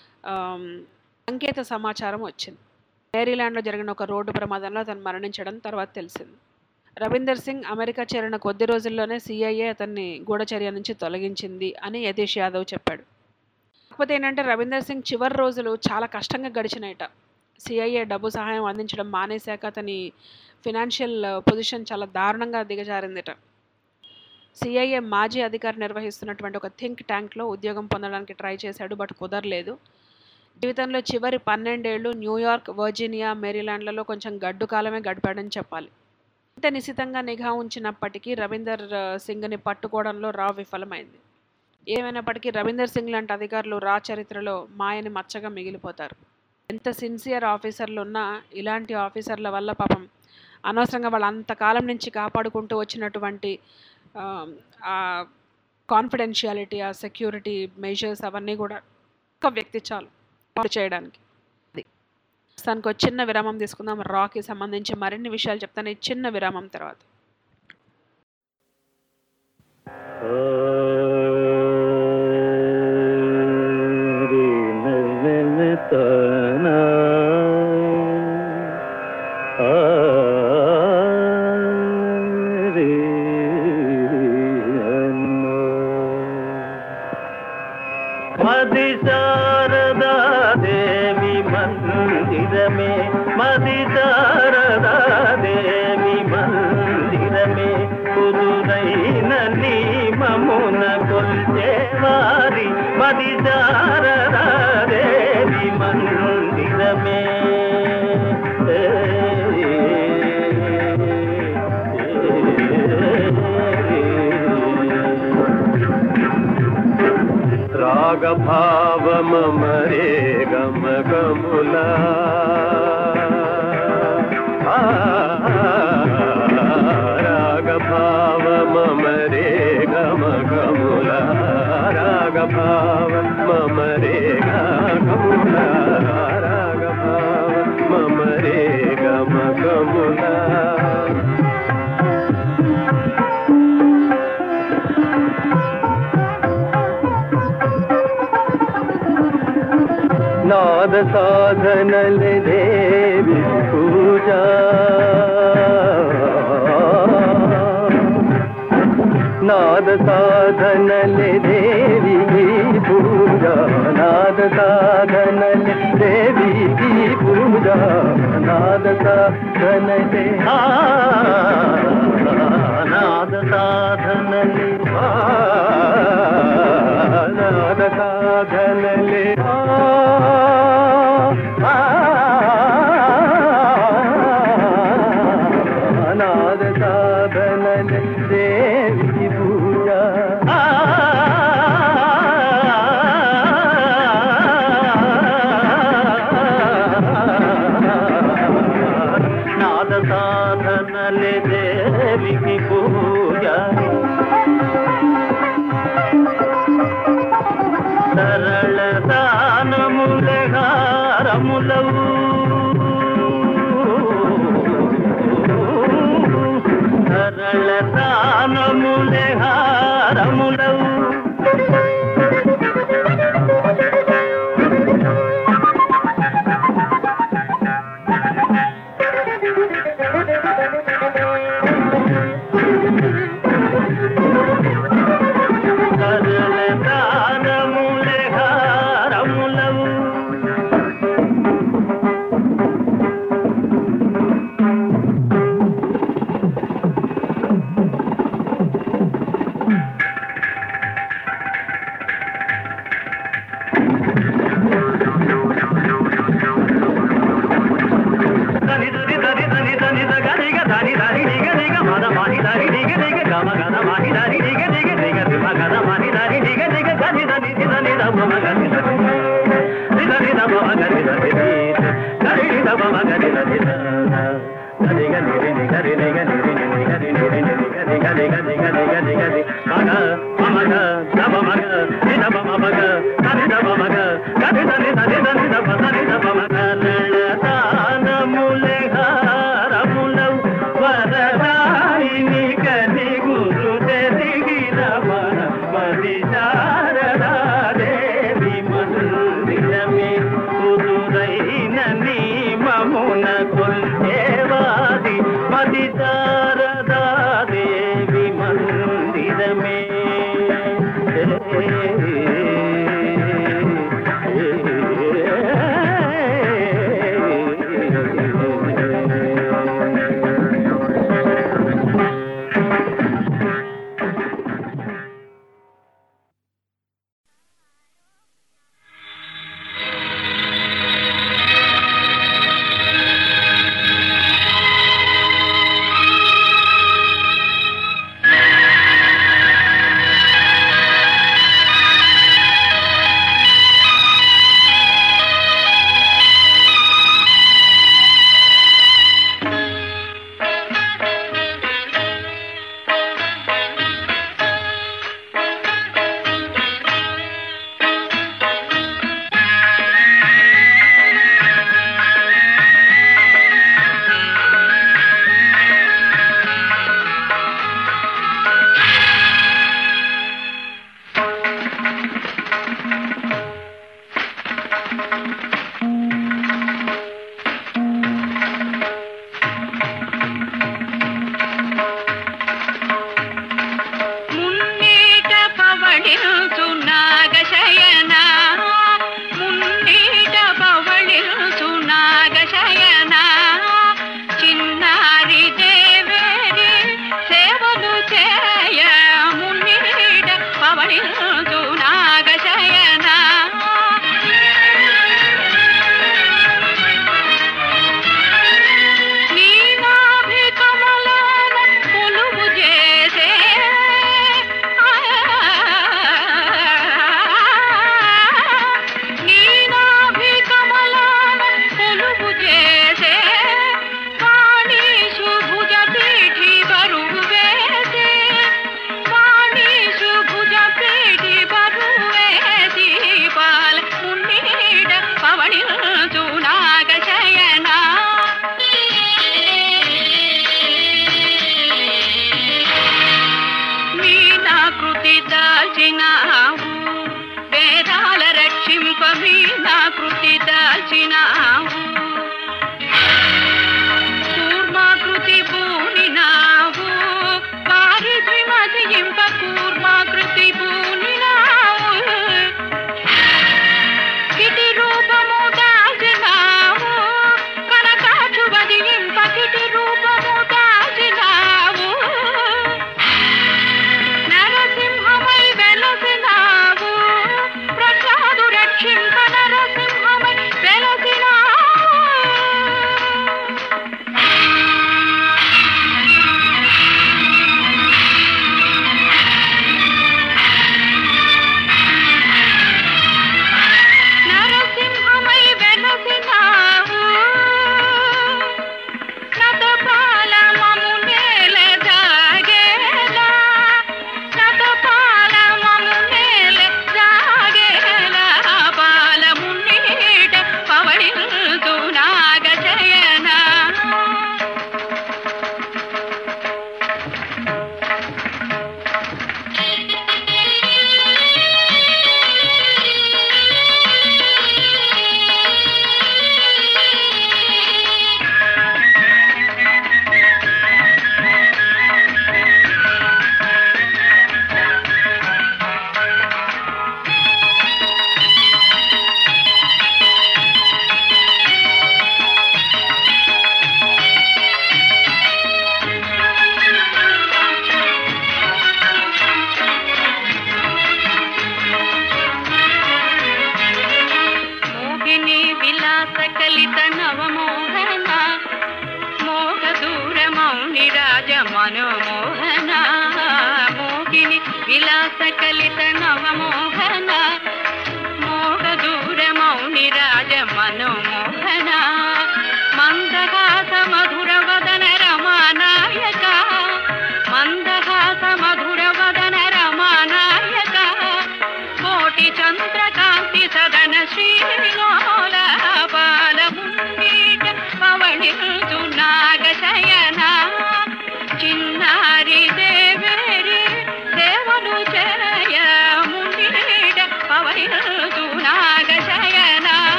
సంకేత సమాచారం వచ్చింది. మేరీల్యాండ్లో జరిగిన ఒక రోడ్డు ప్రమాదంలో అతను మరణించడం తర్వాత తెలిసింది. రవీందర్ సింగ్ అమెరికా చేరిన కొద్ది రోజుల్లోనే సిఐఏ అతన్ని గూఢచర్య నుంచి తొలగించింది అని యతీష్ యాదవ్ చెప్పాడు. కాకపోతే ఏంటంటే రవీందర్ సింగ్ చివరి రోజులు చాలా కష్టంగా గడిచినాయట. సిఐఏ డబ్బు సహాయం అందించడం మానేశాక అతని ఫినాన్షియల్ పొజిషన్ చాలా దారుణంగా దిగజారిందిట. సిఐఏ మాజీ అధికారి నిర్వహిస్తున్నటువంటి ఒక థింక్ ట్యాంక్లో ఉద్యోగం పొందడానికి ట్రై చేశాడు, బట్ కుదరలేదు. జీవితంలో చివరి పన్నెండేళ్లు న్యూయార్క్, వర్జీనియా, మేరీల్యాండ్లలో కొంచెం గడ్డు కాలమే గడిపాడని చెప్పాలి. ఇంత నిశితంగా నిఘా ఉంచినప్పటికీ రవీందర్ సింగ్ని పట్టుకోవడంలో రా విఫలమైంది. ఏమైనప్పటికీ రవీందర్ సింగ్ లాంటి అధికారులు రా చరిత్రలో మాయని మచ్చగా మిగిలిపోతారు. ఎంత సిన్సియర్ ఆఫీసర్లు ఉన్నా ఇలాంటి ఆఫీసర్ల వల్ల పాపం అనవసరంగా వాళ్ళు అంతకాలం నుంచి కాపాడుకుంటూ వచ్చినటువంటి కాన్ఫిడెన్షియాలిటీ, ఆ సెక్యూరిటీ మెజర్స్ అవన్నీ కూడా ఒక వ్యక్తి చాలు చేయడానికి. దానికి ఒక చిన్న విరామం తీసుకుందాం. రాకి సంబంధించి మరిన్ని విషయాలు చెప్తాను ఈ చిన్న విరామం తర్వాత. మది శారదా దేవి మందిరమే, మది శారదా దేవి మందిరమే, కుదురైన నియమమున కొల్చేవారి మది శారదా దేవి మందిరమే. రాగభావమరే గమ గములా, రాగభావమరే గమ గములా, రాగభావ మమరే గములా, రాగభావ నాద సాధనలే దేవి పూజ నాద సాధనలే దేవి పూజ నాద సాధనలే దేవి పూజ నాద సాధనలే నాద సాధనలే నాద సాధనలే నాద సాధనలే దేవి పూజ నాద సాధనలే దేవికి పూజ సరళ దానములే హారములవు సరళ దానములే హారములవు సరళ దానములే హారములవు దేవి మందిరమే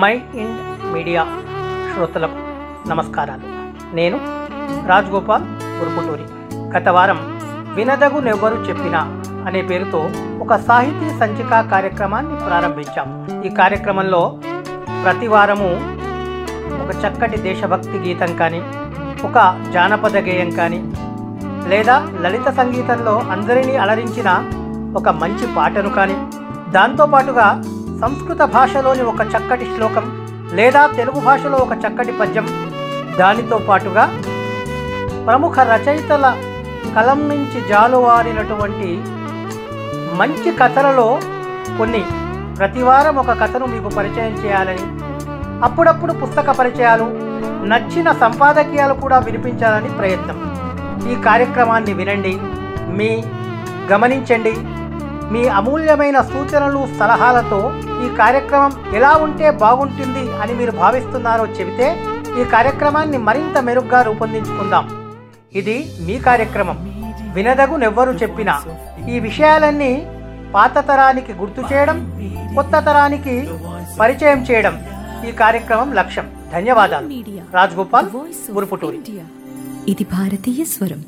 మై ఇండ్ మీడియా శ్రోతలకు నమస్కారాలు. నేను రాజగోపాల్ గురుపుటూరి. గత వారం వినదగు నెవ్వరు చెప్పినా అనే పేరుతో ఒక సాహితీ సంచిక కార్యక్రమాన్ని ప్రారంభించాం. ఈ కార్యక్రమంలో ప్రతి వారము ఒక చక్కటి దేశభక్తి గీతం కానీ, ఒక జానపద గేయం కానీ, లేదా లలిత సంగీతంలో అందరినీ అలరించిన ఒక మంచి పాటను కానీ, దాంతోపాటుగా సంస్కృత భాషలోని ఒక చక్కటి శ్లోకం లేదా తెలుగు భాషలో ఒక చక్కటి పద్యం, దానితో పాటుగా ప్రముఖ రచయితల కలం నుంచి జాలువారినటువంటి మంచి కథలలో కొన్ని ప్రతివారం ఒక కథను మీకు పరిచయం చేయాలని, అప్పుడప్పుడు పుస్తక పరిచయాలు, నచ్చిన సంపాదకీయాలు కూడా వినిపించాలని ప్రయత్నం. ఈ కార్యక్రమాన్ని వినండి, మీ గమనించండి. మీ అమూల్యమైన సూచనలు సలహాలతో ఈ కార్యక్రమం ఎలా ఉంటే బాగుంటుంది అని మీరు భావిస్తున్నారో చెబితే ఈ కార్యక్రమాన్ని మరింత మెరుగ్గా రూపొందించుకుందాం. ఇది మీ కార్యక్రమం వినదగు నెవ్వరు చెప్పినా. ఈ విషయాలన్నీ పాత తరానికి గుర్తు చేయడం, కొత్త తరానికి పరిచయం చేయడం ఈ కార్యక్రమం లక్ష్యం. ధన్యవాదాలు. రాజగోపాల్ గురుపుటూరి. ఇది భారతీయ స్వరం.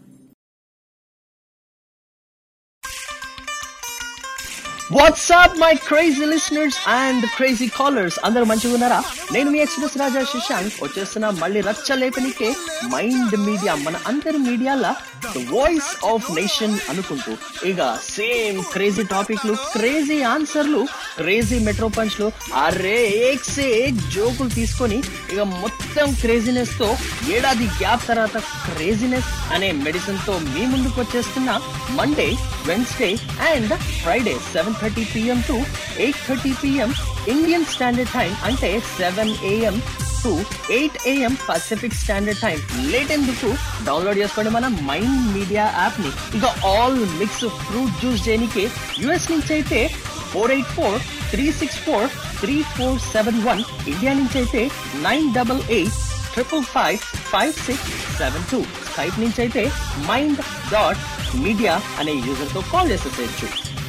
What's up my crazy listeners and crazy callers? అందరూ మంచిగా ఉన్నారా? నేను మీ ఎక్స్ప్రెస్ రాజా శశాంక్ వచ్చేస్తున్నా మళ్ళీ రచ్చ లేపనికే మైండ్ మీడియా, మన అందరి మీడియాల ద వాయిస్ ఆఫ్ నేషన్ అనుకుంటూ ఇక సేమ్ క్రేజీ టాపిక్లు, క్రేజీ ఆన్సర్లు, క్రేజీ మెట్రో పంచ్లు, అరే ఏక్ సే ఏక్ జోకులు తీసుకొని ఇక మొత్తం క్రేజీనెస్ తో ఏడాది గ్యాప్ తర్వాత క్రేజీనెస్ అనే మెడిసిన్ తో మీ ముందుకు వచ్చేస్తున్న Monday, Wednesday and Friday seven thirty PM to eight thirty PM Indian standard time, అంటే seven AM to eight AM Pacific standard time. Late ఎందుకు, డౌన్లోడ్ చేసుకోండి మన మైండ్ మీడియా యాప్ ని. ఇక ఆల్ మిక్స్ ఫ్రూట్ జ్యూస్ చేయడానికి US నుంచి అయితే four eight four three six four three four seven one, India నుంచి అయితే nine double eight triple five five six seven two, Skype నుంచి అయితే మైండ్ డాట్ మీడియా అనే యూజర్ తో కాల్ చేసేసేయచ్చు.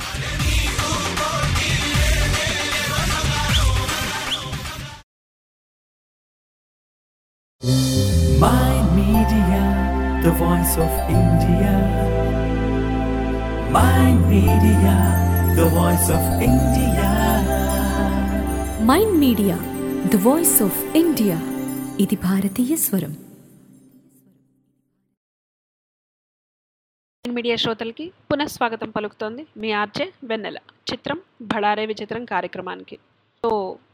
Mind Media, the voice of India. Mind Media, the voice of India. Mind media the voice of India. ఇది భారతీయ స్వరం. Media శ్రోతలకి పునఃస్వాగతం పలుకుతోంది మీ ఆర్జే వెన్నెల. చిత్రం భడారే విచిత్రం కార్యక్రమానికి. సో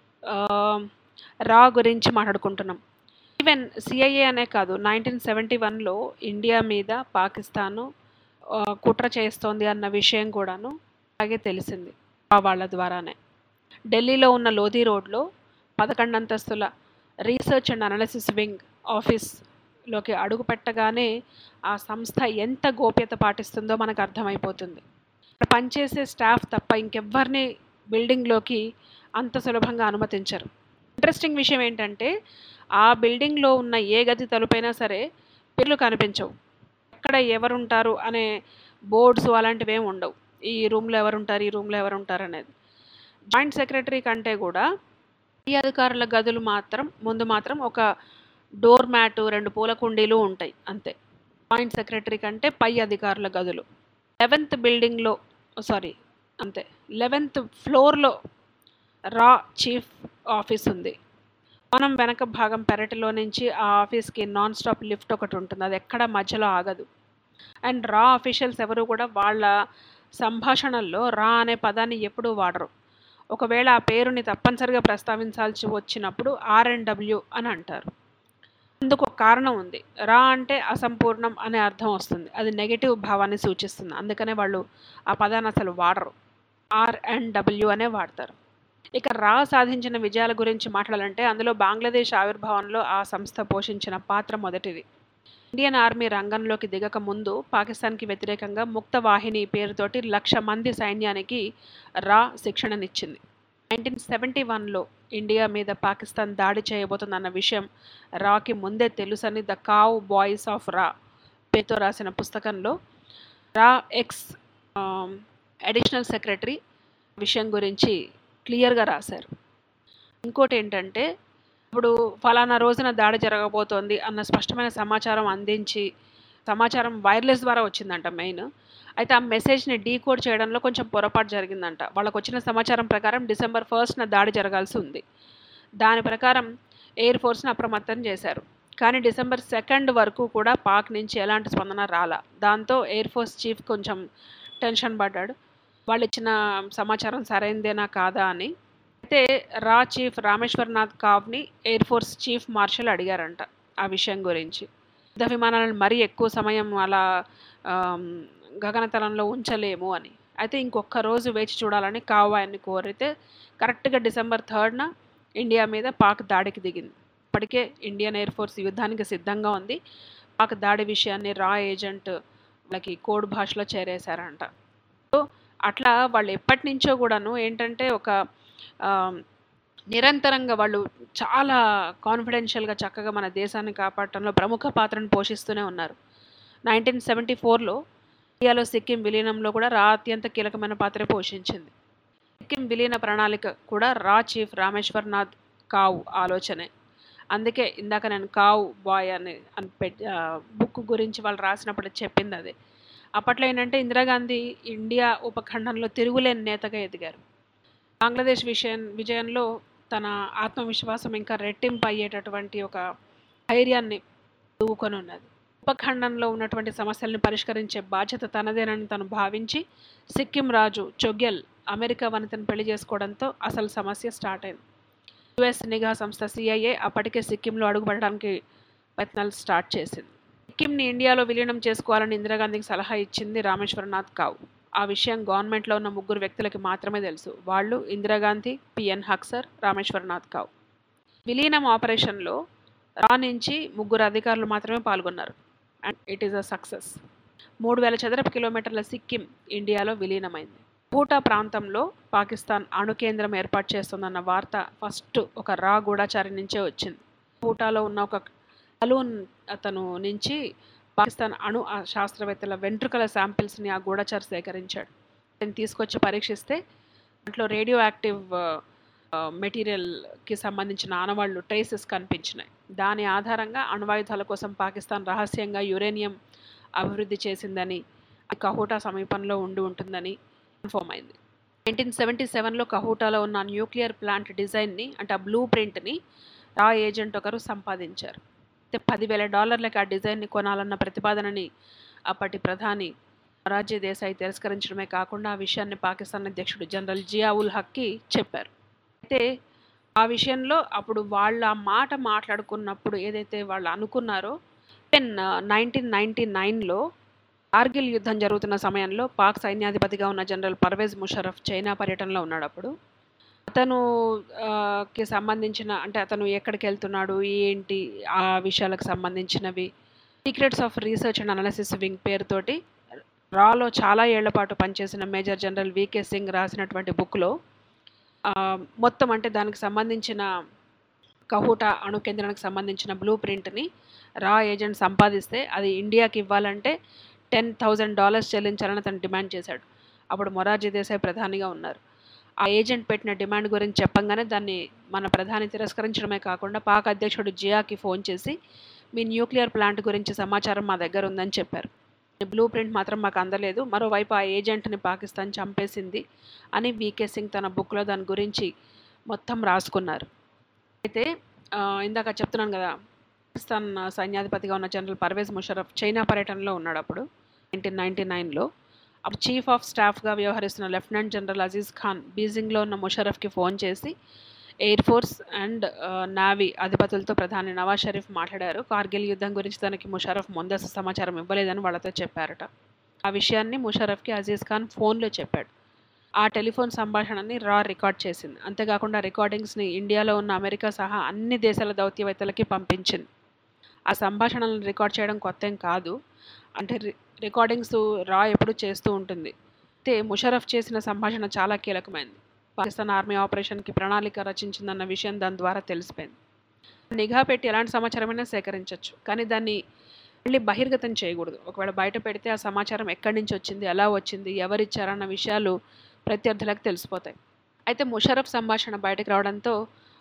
రా గురించి మాట్లాడుకుంటున్నాం. ఈవెన్ సిఐఏ అనే కాదు, నైన్టీన్ సెవెంటీ వన్లో ఇండియా మీద పాకిస్తాను కుట్ర చేస్తోంది అన్న విషయం కూడాను అలాగే తెలిసింది వాళ్ళ ద్వారానే. ఢిల్లీలో ఉన్న లోధి రోడ్లో పదకొండు అంతస్తుల రీసెర్చ్ అండ్ అనాలిసిస్ వింగ్ ఆఫీస్లోకి అడుగు పెట్టగానే ఆ సంస్థ ఎంత గోప్యత పాటిస్తుందో మనకు అర్థమైపోతుంది. పనిచేసే స్టాఫ్ తప్ప ఇంకెవ్వరిని బిల్డింగ్లోకి అంత సులభంగా అనుమతించరు. ఇంట్రెస్టింగ్ విషయం ఏంటంటే ఆ బిల్డింగ్లో ఉన్న ఏ గది తలుపైనా సరే పేర్లు కనిపించవు. ఎక్కడ ఎవరుంటారు అనే బోర్డ్స్ అలాంటివి ఏమి ఉండవు. ఈ రూమ్లో ఎవరుంటారు, ఈ రూమ్లో ఎవరుంటారు అనేది. జాయింట్ సెక్రటరీ కంటే కూడా ఈ అధికారుల గదులు మాత్రం ముందు మాత్రం ఒక డోర్ మ్యాటు, రెండు పూల కుండీలు ఉంటాయి అంతే. జాయింట్ సెక్రటరీ కంటే పై అధికారుల గదులు. లెవెన్త్ బిల్డింగ్లో సారీ అంతే లెవెన్త్ ఫ్లోర్లో రా చీఫ్ ఆఫీస్ ఉంది. మనం వెనక భాగం పెరటిలో నుంచి ఆ ఆఫీస్కి నాన్ స్టాప్ లిఫ్ట్ ఒకటి ఉంటుంది, అది ఎక్కడ మధ్యలో ఆగదు. అండ్ రా అఫీషియల్స్ ఎవరు కూడా వాళ్ళ సంభాషణల్లో రా అనే పదాన్ని ఎప్పుడూ వాడరు. ఒకవేళ ఆ పేరుని తప్పనిసరిగా ప్రస్తావించాల్సి వచ్చినప్పుడు ఆర్ అండ్ డబ్ల్యూ అని అంటారు. అందుకు ఒక కారణం ఉంది. రా అంటే అసంపూర్ణం అనే అర్థం వస్తుంది, అది నెగిటివ్ భావాన్ని సూచిస్తుంది. అందుకనే వాళ్ళు ఆ పదాన్ని అసలు వాడరు, ఆర్ అండ్ డబ్ల్యూ అనే వాడతారు. ఇక రా సాధించిన విజయాల గురించి మాట్లాడాలంటే అందులో బంగ్లాదేశ్ ఆవిర్భావంలో ఆ సంస్థ పోషించిన పాత్ర మొదటిది. ఇండియన్ ఆర్మీ రంగంలోకి దిగక ముందు పాకిస్తాన్కి వ్యతిరేకంగా ముక్త వాహిని పేరుతోటి లక్ష మంది సైన్యానికి రా శిక్షణనిచ్చింది. నైన్టీన్ సెవెంటీ వన్లో ఇండియా మీద పాకిస్తాన్ దాడి చేయబోతుందన్న విషయం రాకి ముందే తెలుసని ద కావ్ బాయ్స్ ఆఫ్ రా పేరుతో రాసిన పుస్తకంలో రా ఎక్స్ అడిషనల్ సెక్రటరీ విషయం గురించి క్లియర్గా రాశారు. ఇంకోటి ఏంటంటే ఇప్పుడు ఫలానా రోజున దాడి జరగబోతోంది అన్న స్పష్టమైన సమాచారం అందించి సమాచారం వైర్లెస్ ద్వారా వచ్చిందంట మెయిన్. అయితే ఆ మెసేజ్ని డీకోడ్ చేయడంలో కొంచెం పొరపాటు జరిగిందంట. వాళ్ళకు వచ్చిన సమాచారం ప్రకారం డిసెంబర్ ఫస్ట్న దాడి జరగాల్సి ఉంది. దాని ప్రకారం ఎయిర్ ఫోర్స్ని అప్రమత్తం చేశారు. కానీ డిసెంబర్ సెకండ్ వరకు కూడా పాక్ నుంచి ఎలాంటి స్పందన రాలా. దాంతో ఎయిర్ ఫోర్స్ చీఫ్ కొంచెం టెన్షన్ పడ్డాడు. వాళ్ళు ఇచ్చిన సమాచారం సరైందేనా కాదా అని. అయితే రా చీఫ్ రామేశ్వర్నాథ్ కావ్ని ఎయిర్ ఫోర్స్ చీఫ్ మార్షల్ అడిగారంట ఆ విషయం గురించి. యుద్ధ విమానాలను మరీ ఎక్కువ సమయం అలా గగనతలంలో ఉంచలేము అని. అయితే ఇంకొక రోజు వేచి చూడాలని కావ్ ఆయన్ని కోరితే కరెక్ట్గా డిసెంబర్ థర్డ్న ఇండియా మీద పాక్ దాడికి దిగింది. ఇప్పటికే ఇండియన్ ఎయిర్ ఫోర్స్ యుద్ధానికి సిద్ధంగా ఉంది. పాక్ దాడి విషయాన్ని రా ఏజెంట్ వాళ్ళకి కోడ్ భాషలో చేరేశారంట. సో అట్లా వాళ్ళు ఎప్పటి నుంచో కూడాను ఏంటంటే ఒక నిరంతరంగా వాళ్ళు చాలా కాన్ఫిడెన్షియల్గా చక్కగా మన దేశాన్ని కాపాడటంలో ప్రముఖ పాత్రను పోషిస్తూనే ఉన్నారు. నైన్టీన్ సెవెంటీ ఫోర్లో ఇండియాలో సిక్కిం విలీనంలో కూడా రా అత్యంత కీలకమైన పాత్ర పోషించింది. సిక్కిం విలీన ప్రణాళిక కూడా రా చీఫ్ రామేశ్వర్నాథ్ కావ్ ఆలోచనే. అందుకే ఇందాక నేను కావ్ బాయ్ అని అని పెట్టి బుక్ గురించి వాళ్ళు రాసినప్పుడు చెప్పింది అదే. అప్పట్లో ఏంటంటే ఇందిరాగాంధీ ఇండియా ఉపఖండంలో తిరుగులేని నేతగా ఎదిగారు. బంగ్లాదేశ్ విషయం విజయంలో తన ఆత్మవిశ్వాసం ఇంకా రెట్టింపు అయ్యేటటువంటి ఒక ధైర్యాన్ని దూకొని ఉన్నది. ఉపఖండంలో ఉన్నటువంటి సమస్యలను పరిష్కరించే బాధ్యత తనదేనని తను భావించి సిక్కిం రాజు చొగ్యల్ అమెరికా వనితను పెళ్లి చేసుకోవడంతో అసలు సమస్య స్టార్ట్ అయింది. యుఎస్ నిఘా సంస్థ సిఐఏ అప్పటికే సిక్కింలో అడుగుపెట్టడానికి ప్రయత్నాలు స్టార్ట్ చేసింది. సిక్కింని ఇండియాలో విలీనం చేసుకోవాలని ఇందిరాగాంధీకి సలహా ఇచ్చింది రామేశ్వర్నాథ్ కావ్. ఆ విషయం గవర్నమెంట్లో ఉన్న ముగ్గురు వ్యక్తులకి మాత్రమే తెలుసు. వాళ్ళు ఇందిరాగాంధీ, పిఎన్ హక్సర్, రామేశ్వర్నాథ్ కావ్. విలీనం ఆపరేషన్లో రా నుంచి ముగ్గురు అధికారులు మాత్రమే పాల్గొన్నారు. And it is a success. మూడు వేల చదరపు కిలోమీటర్ల సిక్కిం ఇండియాలో విలీనమైంది. భూటా ప్రాంతంలో పాకిస్తాన్ అణు కేంద్రం ఏర్పాటు చేస్తుందన్న వార్త ఫస్ట్ ఒక రా గూఢచారి నుంచే వచ్చింది. భూటాలో ఉన్న ఒక బలూన్ అతను నుంచి పాకిస్తాన్ అణు శాస్త్రవేత్తల వెంట్రుకల శాంపిల్స్ని ఆ గూఢచారి సేకరించాడు. దాన్ని తీసుకొచ్చి పరీక్షిస్తే దాంట్లో రేడియో యాక్టివ్ మెటీరియల్కి సంబంధించిన ఆనవాళ్లు ట్రేసెస్ కనిపించినాయి. దాని ఆధారంగా అణ్వాయుధాల కోసం పాకిస్తాన్ రహస్యంగా యురేనియం అభివృద్ధి చేసిందని, కహూటా సమీపంలో ఉండి ఉంటుందని కన్ఫర్మ్ అయింది. నైన్టీన్ సెవెంటీ సెవెన్లో కహూటాలో ఉన్న న్యూక్లియర్ ప్లాంట్ డిజైన్ని అంటే ఆ బ్లూ ప్రింట్ని రా ఏజెంట్ ఒకరు సంపాదించారు. అయితే పదివేల డాలర్లకి ఆ డిజైన్ని కొనాలన్న ప్రతిపాదనని అప్పటి ప్రధాని మొరార్జీ దేశాయ్ తిరస్కరించడమే కాకుండా ఆ విషయాన్ని పాకిస్తాన్ అధ్యక్షుడు జనరల్ జియా ఉల్ హక్కి చెప్పారు. అయితే ఆ విషయంలో అప్పుడు వాళ్ళ మాట మాట్లాడుకున్నప్పుడు ఏదైతే వాళ్ళు అనుకున్నారో దెన్ నైన్టీన్ నైన్టీ నైన్లో కార్గిల్ యుద్ధం జరుగుతున్న సమయంలో పాక్ సైన్యాధిపతిగా ఉన్న జనరల్ పర్వేజ్ ముషరఫ్ చైనా పర్యటనలో ఉన్నాడు. అప్పుడు అతను కి సంబంధించిన అంటే అతను ఎక్కడికి వెళ్తున్నాడు ఏంటి ఆ విషయాలకు సంబంధించినవి secrets of research and analysis wing పేరుతోటి రాలో చాలా ఏళ్ల పాటు పనిచేసిన మేజర్ జనరల్ వికే సింగ్ రాసినటువంటి బుక్లో మొత్తం అంటే దానికి సంబంధించిన కహూటా అణు కేంద్రానికి సంబంధించిన బ్లూ ప్రింట్ని రా ఏజెంట్ సంపాదిస్తే అది ఇండియాకి ఇవ్వాలంటే టెన్ థౌజండ్ డాలర్స్ చెల్లించాలని అతను డిమాండ్ చేశాడు. అప్పుడు మొరార్జీ దేశాయ్ ప్రధానిగా ఉన్నారు. ఆ ఏజెంట్ పెట్టిన డిమాండ్ గురించి చెప్పంగానే దాన్ని మన ప్రధాని తిరస్కరించడమే కాకుండా పాక్ అధ్యక్షుడు జియాకి ఫోన్ చేసి మీ న్యూక్లియర్ ప్లాంట్ గురించి సమాచారం మా దగ్గర ఉందని చెప్పారు. బ్లూ ప్రింట్ మాత్రం మాకు అందలేదు. మరోవైపు ఆ ఏజెంట్ని పాకిస్తాన్ చంపేసింది అని వికే సింగ్ తన బుక్లో దాని గురించి మొత్తం రాసుకున్నారు. అయితే ఇందాక చెప్తున్నాను కదా, పాకిస్తాన్ సైన్యాధిపతిగా ఉన్న జనరల్ పర్వేజ్ ముషరఫ్ చైనా పర్యటనలో ఉన్నాడు. అప్పుడు నైన్టీన్ నైన్టీ నైన్లో అప్పుడు చీఫ్ ఆఫ్ స్టాఫ్గా వ్యవహరిస్తున్న లెఫ్టినెంట్ జనరల్ అజీజ్ ఖాన్ బీజింగ్లో ఉన్న ముషరఫ్కి ఫోన్ చేసి ఎయిర్ ఫోర్స్ అండ్ నావీ అధిపతులతో ప్రధాని నవాజ్ షరీఫ్ మాట్లాడారు. కార్గిల్ యుద్ధం గురించి తనకి ముషరఫ్ ముందస్తు సమాచారం ఇవ్వలేదని వాళ్ళతో చెప్పారట. ఆ విషయాన్ని ముషరఫ్కి అజీజ్ ఖాన్ ఫోన్లో చెప్పాడు. ఆ టెలిఫోన్ సంభాషణని రా రికార్డ్ చేసింది. అంతేకాకుండా రికార్డింగ్స్ని ఇండియాలో ఉన్న అమెరికా సహా అన్ని దేశాల దౌత్యవేత్తలకి పంపించింది. ఆ సంభాషణలను రికార్డ్ చేయడం కొత్త ఏం కాదు. అంటే రికార్డింగ్స్ రా ఎప్పుడు చేస్తూ ఉంటుంది. అయితే ముషరఫ్ చేసిన సంభాషణ చాలా కీలకమైంది. పాకిస్తాన్ ఆర్మీ ఆపరేషన్కి ప్రణాళిక రచించిందన్న విషయం దాని ద్వారా తెలిసిపోయింది. నిఘా పెట్టి ఎలాంటి సమాచారమైనా సేకరించవచ్చు, కానీ దాన్ని మళ్ళీ బహిర్గతం చేయకూడదు. ఒకవేళ బయట పెడితే ఆ సమాచారం ఎక్కడి నుంచి వచ్చింది, ఎలా వచ్చింది, ఎవరిచ్చారన్న విషయాలు ప్రత్యర్థులకు తెలిసిపోతాయి. అయితే ముషరఫ్ సంభాషణ బయటకు రావడంతో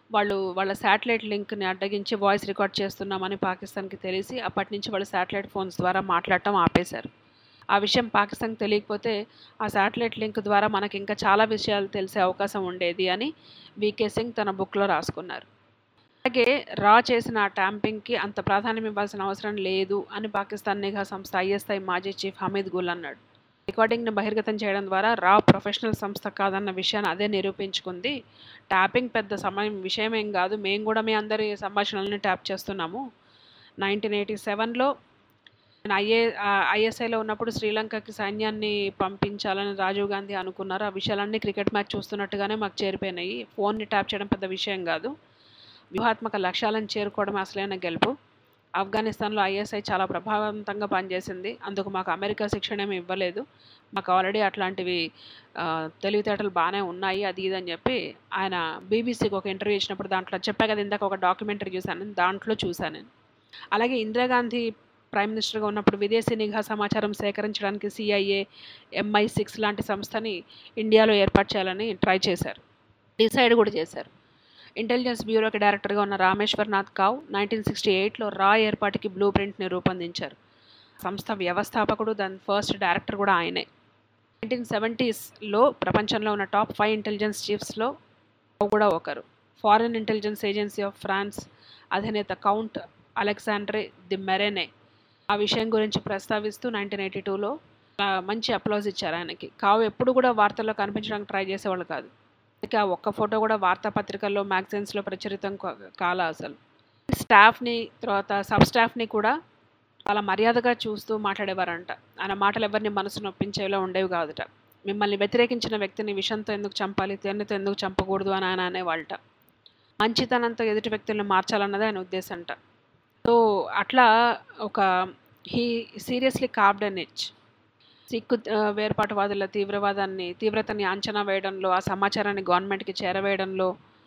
వాళ్ళు వాళ్ళ శాటిలైట్ లింక్ని అడ్డగించి వాయిస్ రికార్డ్ చేస్తున్నామని పాకిస్తాన్కి తెలిసి అప్పటి నుంచి వాళ్ళు శాటిలైట్ ఫోన్స్ ద్వారా మాట్లాడటం ఆపేశారు. ఆ విషయం పాకిస్తాన్కి తెలియకపోతే ఆ శాటిలైట్ లింక్ ద్వారా మనకి ఇంకా చాలా విషయాలు తెలిసే అవకాశం ఉండేది అని వికే సింగ్ తన బుక్లో రాసుకున్నారు. అలాగే రా చేసిన ఆ ట్యాంపింగ్కి అంత ప్రాధాన్యం ఇవ్వాల్సిన అవసరం లేదు అని పాకిస్తాన్ నిఘా సంస్థ ఐఎస్ఐ మాజీ చీఫ్ హమీద్ గుల్ అన్నాడు. రికార్డింగ్ని బహిర్గతం చేయడం ద్వారా రా ప్రొఫెషనల్ సంస్థ కాదన్న విషయాన్ని అదే నిరూపించుకుంది. ట్యాపింగ్ పెద్ద సమయం విషయం ఏం కాదు, మేము కూడా మీ అందరి సంభాషణలను ట్యాప్ చేస్తున్నాము. నైన్టీన్ ఎయిటీ సెవెన్లో నేను ఐఏ ఐఎస్ఐలో ఉన్నప్పుడు శ్రీలంకకి సైన్యాన్ని పంపించాలని రాజీవ్ గాంధీ అనుకున్నారు. ఆ విషయాలన్నీ క్రికెట్ మ్యాచ్ చూస్తున్నట్టుగానే మాకు చేరిపోయినాయి. ఫోన్ని ట్యాప్ చేయడం పెద్ద విషయం కాదు, వ్యూహాత్మక లక్ష్యాలను చేరుకోవడం అసలైన గెలుపు. ఆఫ్ఘనిస్తాన్లో ఐఎస్ఐ చాలా ప్రభావవంతంగా పనిచేసింది. అందుకు మాకు అమెరికా శిక్షణ ఏమి ఇవ్వలేదు, మాకు ఆల్రెడీ అట్లాంటివి తెలివితేటలు బాగానే ఉన్నాయి అది ఇదని చెప్పి ఆయన బీబీసీకి ఒక ఇంటర్వ్యూ ఇచ్చినప్పుడు దాంట్లో చెప్పా కదా ఇందాక ఒక డాక్యుమెంటరీ చూశాను, దాంట్లో చూశాను నేను. అలాగే ఇందిరాగాంధీ ప్రైమ్ మినిస్టర్గా ఉన్నప్పుడు విదేశీ నిఘా సమాచారం సేకరించడానికి సిఐఏ, ఎంఐ సిక్స్ లాంటి సంస్థని ఇండియాలో ఏర్పాటు చేయాలని ట్రై చేశారు, డిసైడ్ కూడా చేశారు. ఇంటెలిజెన్స్ బ్యూరోకి డైరెక్టర్గా ఉన్న రామేశ్వర్నాథ్ కావ్ నైన్టీన్ సిక్స్టీ ఎయిట్లో రా ఏర్పాటుకి బ్లూ ప్రింట్ని రూపొందించారు. సంస్థ వ్యవస్థాపకుడు, దాని ఫస్ట్ డైరెక్టర్ కూడా ఆయనే. నైన్టీన్ సెవెంటీస్లో ప్రపంచంలో ఉన్న టాప్ ఫైవ్ ఇంటెలిజెన్స్ చీఫ్స్లో కూడా ఒకరు. Foreign intelligence agency of France అధినేత కౌంట్ అలెగ్జాండ్రే ది మెరెనే ఆ విషయం గురించి ప్రస్తావిస్తూ నైన్టీన్ ఎయిటీ టూలో మంచి అప్లాజ్ ఇచ్చారు ఆయనకి. కావు ఎప్పుడు కూడా వార్తల్లో కనిపించడానికి ట్రై చేసేవాళ్ళు కాదు. ఇక ఒక్క ఫోటో కూడా వార్తాపత్రికల్లో, మ్యాగజైన్స్లో ప్రచురితం కాల. అసలు స్టాఫ్ని తర్వాత సబ్ స్టాఫ్ని కూడా చాలా మర్యాదగా చూస్తూ మాట్లాడేవారంట. ఆయన మాటలు ఎవరిని మనసు నొప్పించేలా ఉండేవి కాదుట. మిమ్మల్ని వ్యతిరేకించిన వ్యక్తిని విషంతో ఎందుకు చంపాలి, తేనెతో ఎందుకు చంపకూడదు అని ఆయన అనేవాళ్ళట. మంచితనంతో ఎదుటి వ్యక్తులను మార్చాలన్నది ఆయన ఉద్దేశంట. సో అట్లా ఒక he seriously carved an edge. సిక్కు వేర్పాటువాదుల తీవ్రవాదాన్ని తీవ్రతని అంచనా వేయడంలో, ఆ సమాచారాన్ని గవర్నమెంట్కి చేరవేయడంలో,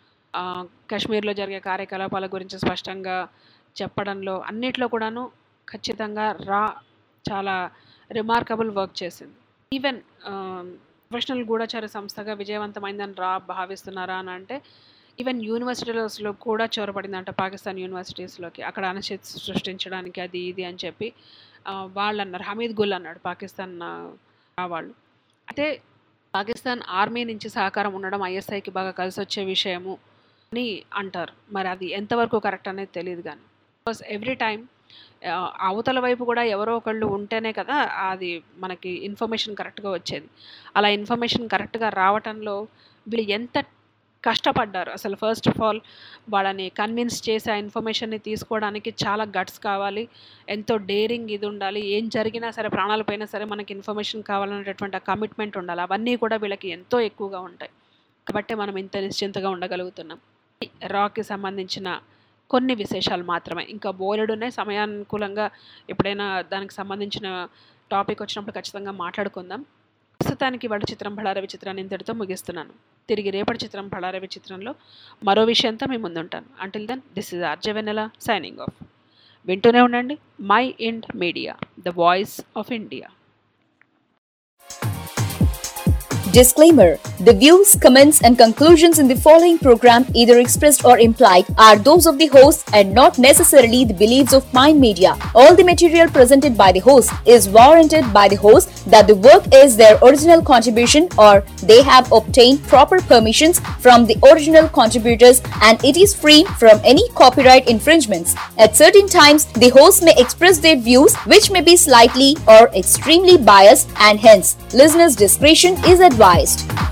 కాశ్మీర్లో జరిగే కార్యకలాపాల గురించి స్పష్టంగా చెప్పడంలో అన్నిట్లో కూడాను ఖచ్చితంగా రా చాలా రిమార్కబుల్ వర్క్ చేసింది. ఈవెన్ ప్రొఫెషనల్ గూఢచార సంస్థగా విజయవంతమైందని రా భావిస్తున్నారా అని అంటే ఈవెన్ యూనివర్సిటీస్లో కూడా చొరబడిందంట, పాకిస్తాన్ యూనివర్సిటీస్లోకి, అక్కడ అనిశ్చితి సృష్టించడానికి అది ఇది అని చెప్పి వాళ్ళు అన్నారు. హమీద్ గుల్ అన్నాడు పాకిస్తాన్ వాళ్ళు. అయితే పాకిస్తాన్ ఆర్మీ నుంచి సహకారం ఉండడం ఐఎస్ఐకి బాగా కలిసి వచ్చే విషయము అని అంటారు. మరి అది ఎంతవరకు కరెక్ట్ అనేది తెలియదు. కానీ బికాస్ ఎవ్రీ టైం అవతల వైపు కూడా ఎవరో ఒకళ్ళు ఉంటేనే కదా అది మనకి ఇన్ఫర్మేషన్ కరెక్ట్గా వచ్చేది. అలా ఇన్ఫర్మేషన్ కరెక్ట్గా రావటంలో వీళ్ళు ఎంత కష్టపడ్డారు. అసలు ఫస్ట్ ఆఫ్ ఆల్ వాళ్ళని కన్విన్స్ చేసి ఆ ఇన్ఫర్మేషన్ని తీసుకోవడానికి చాలా గట్స్ కావాలి, ఎంతో డేరింగ్ ఇది ఉండాలి, ఏం జరిగినా సరే ప్రాణాలు పోయినా సరే మనకి ఇన్ఫర్మేషన్ కావాలనేటటువంటి ఆ కమిట్మెంట్ ఉండాలి. అవన్నీ కూడా వీళ్ళకి ఎంతో ఎక్కువగా ఉంటాయి. కాబట్టి మనం ఇంత నిశ్చింతగా ఉండగలుగుతున్నాం. రాకి సంబంధించిన కొన్ని విశేషాలు మాత్రమే, ఇంకా బోలెడునే సమయానుకూలంగా ఎప్పుడైనా దానికి సంబంధించిన టాపిక్ వచ్చినప్పుడు ఖచ్చితంగా మాట్లాడుకుందాం. ప్రస్తుతానికి వాళ్ళ చిత్రం బళారవి చిత్రాన్ని ఇంతటితో ముగిస్తున్నాను. తిరిగి రేపటి చిత్రం బళారవి చిత్రంలో మరో విషయంతో మీ ముందుంటాను. Until then this is RJ Vennela signing off. వింటూనే ఉండండి mind media, the voice of India. Disclaimer: the views, comments, and conclusions in the following program, either expressed or implied, are those of the host and not necessarily the beliefs of Mind Media. All the material presented by the host is warranted by the host that the work is their original contribution or they have obtained proper permissions from the original contributors and it is free from any copyright infringements. At certain times, the host may express their views which may be slightly or extremely biased and hence listeners' discretion is advised.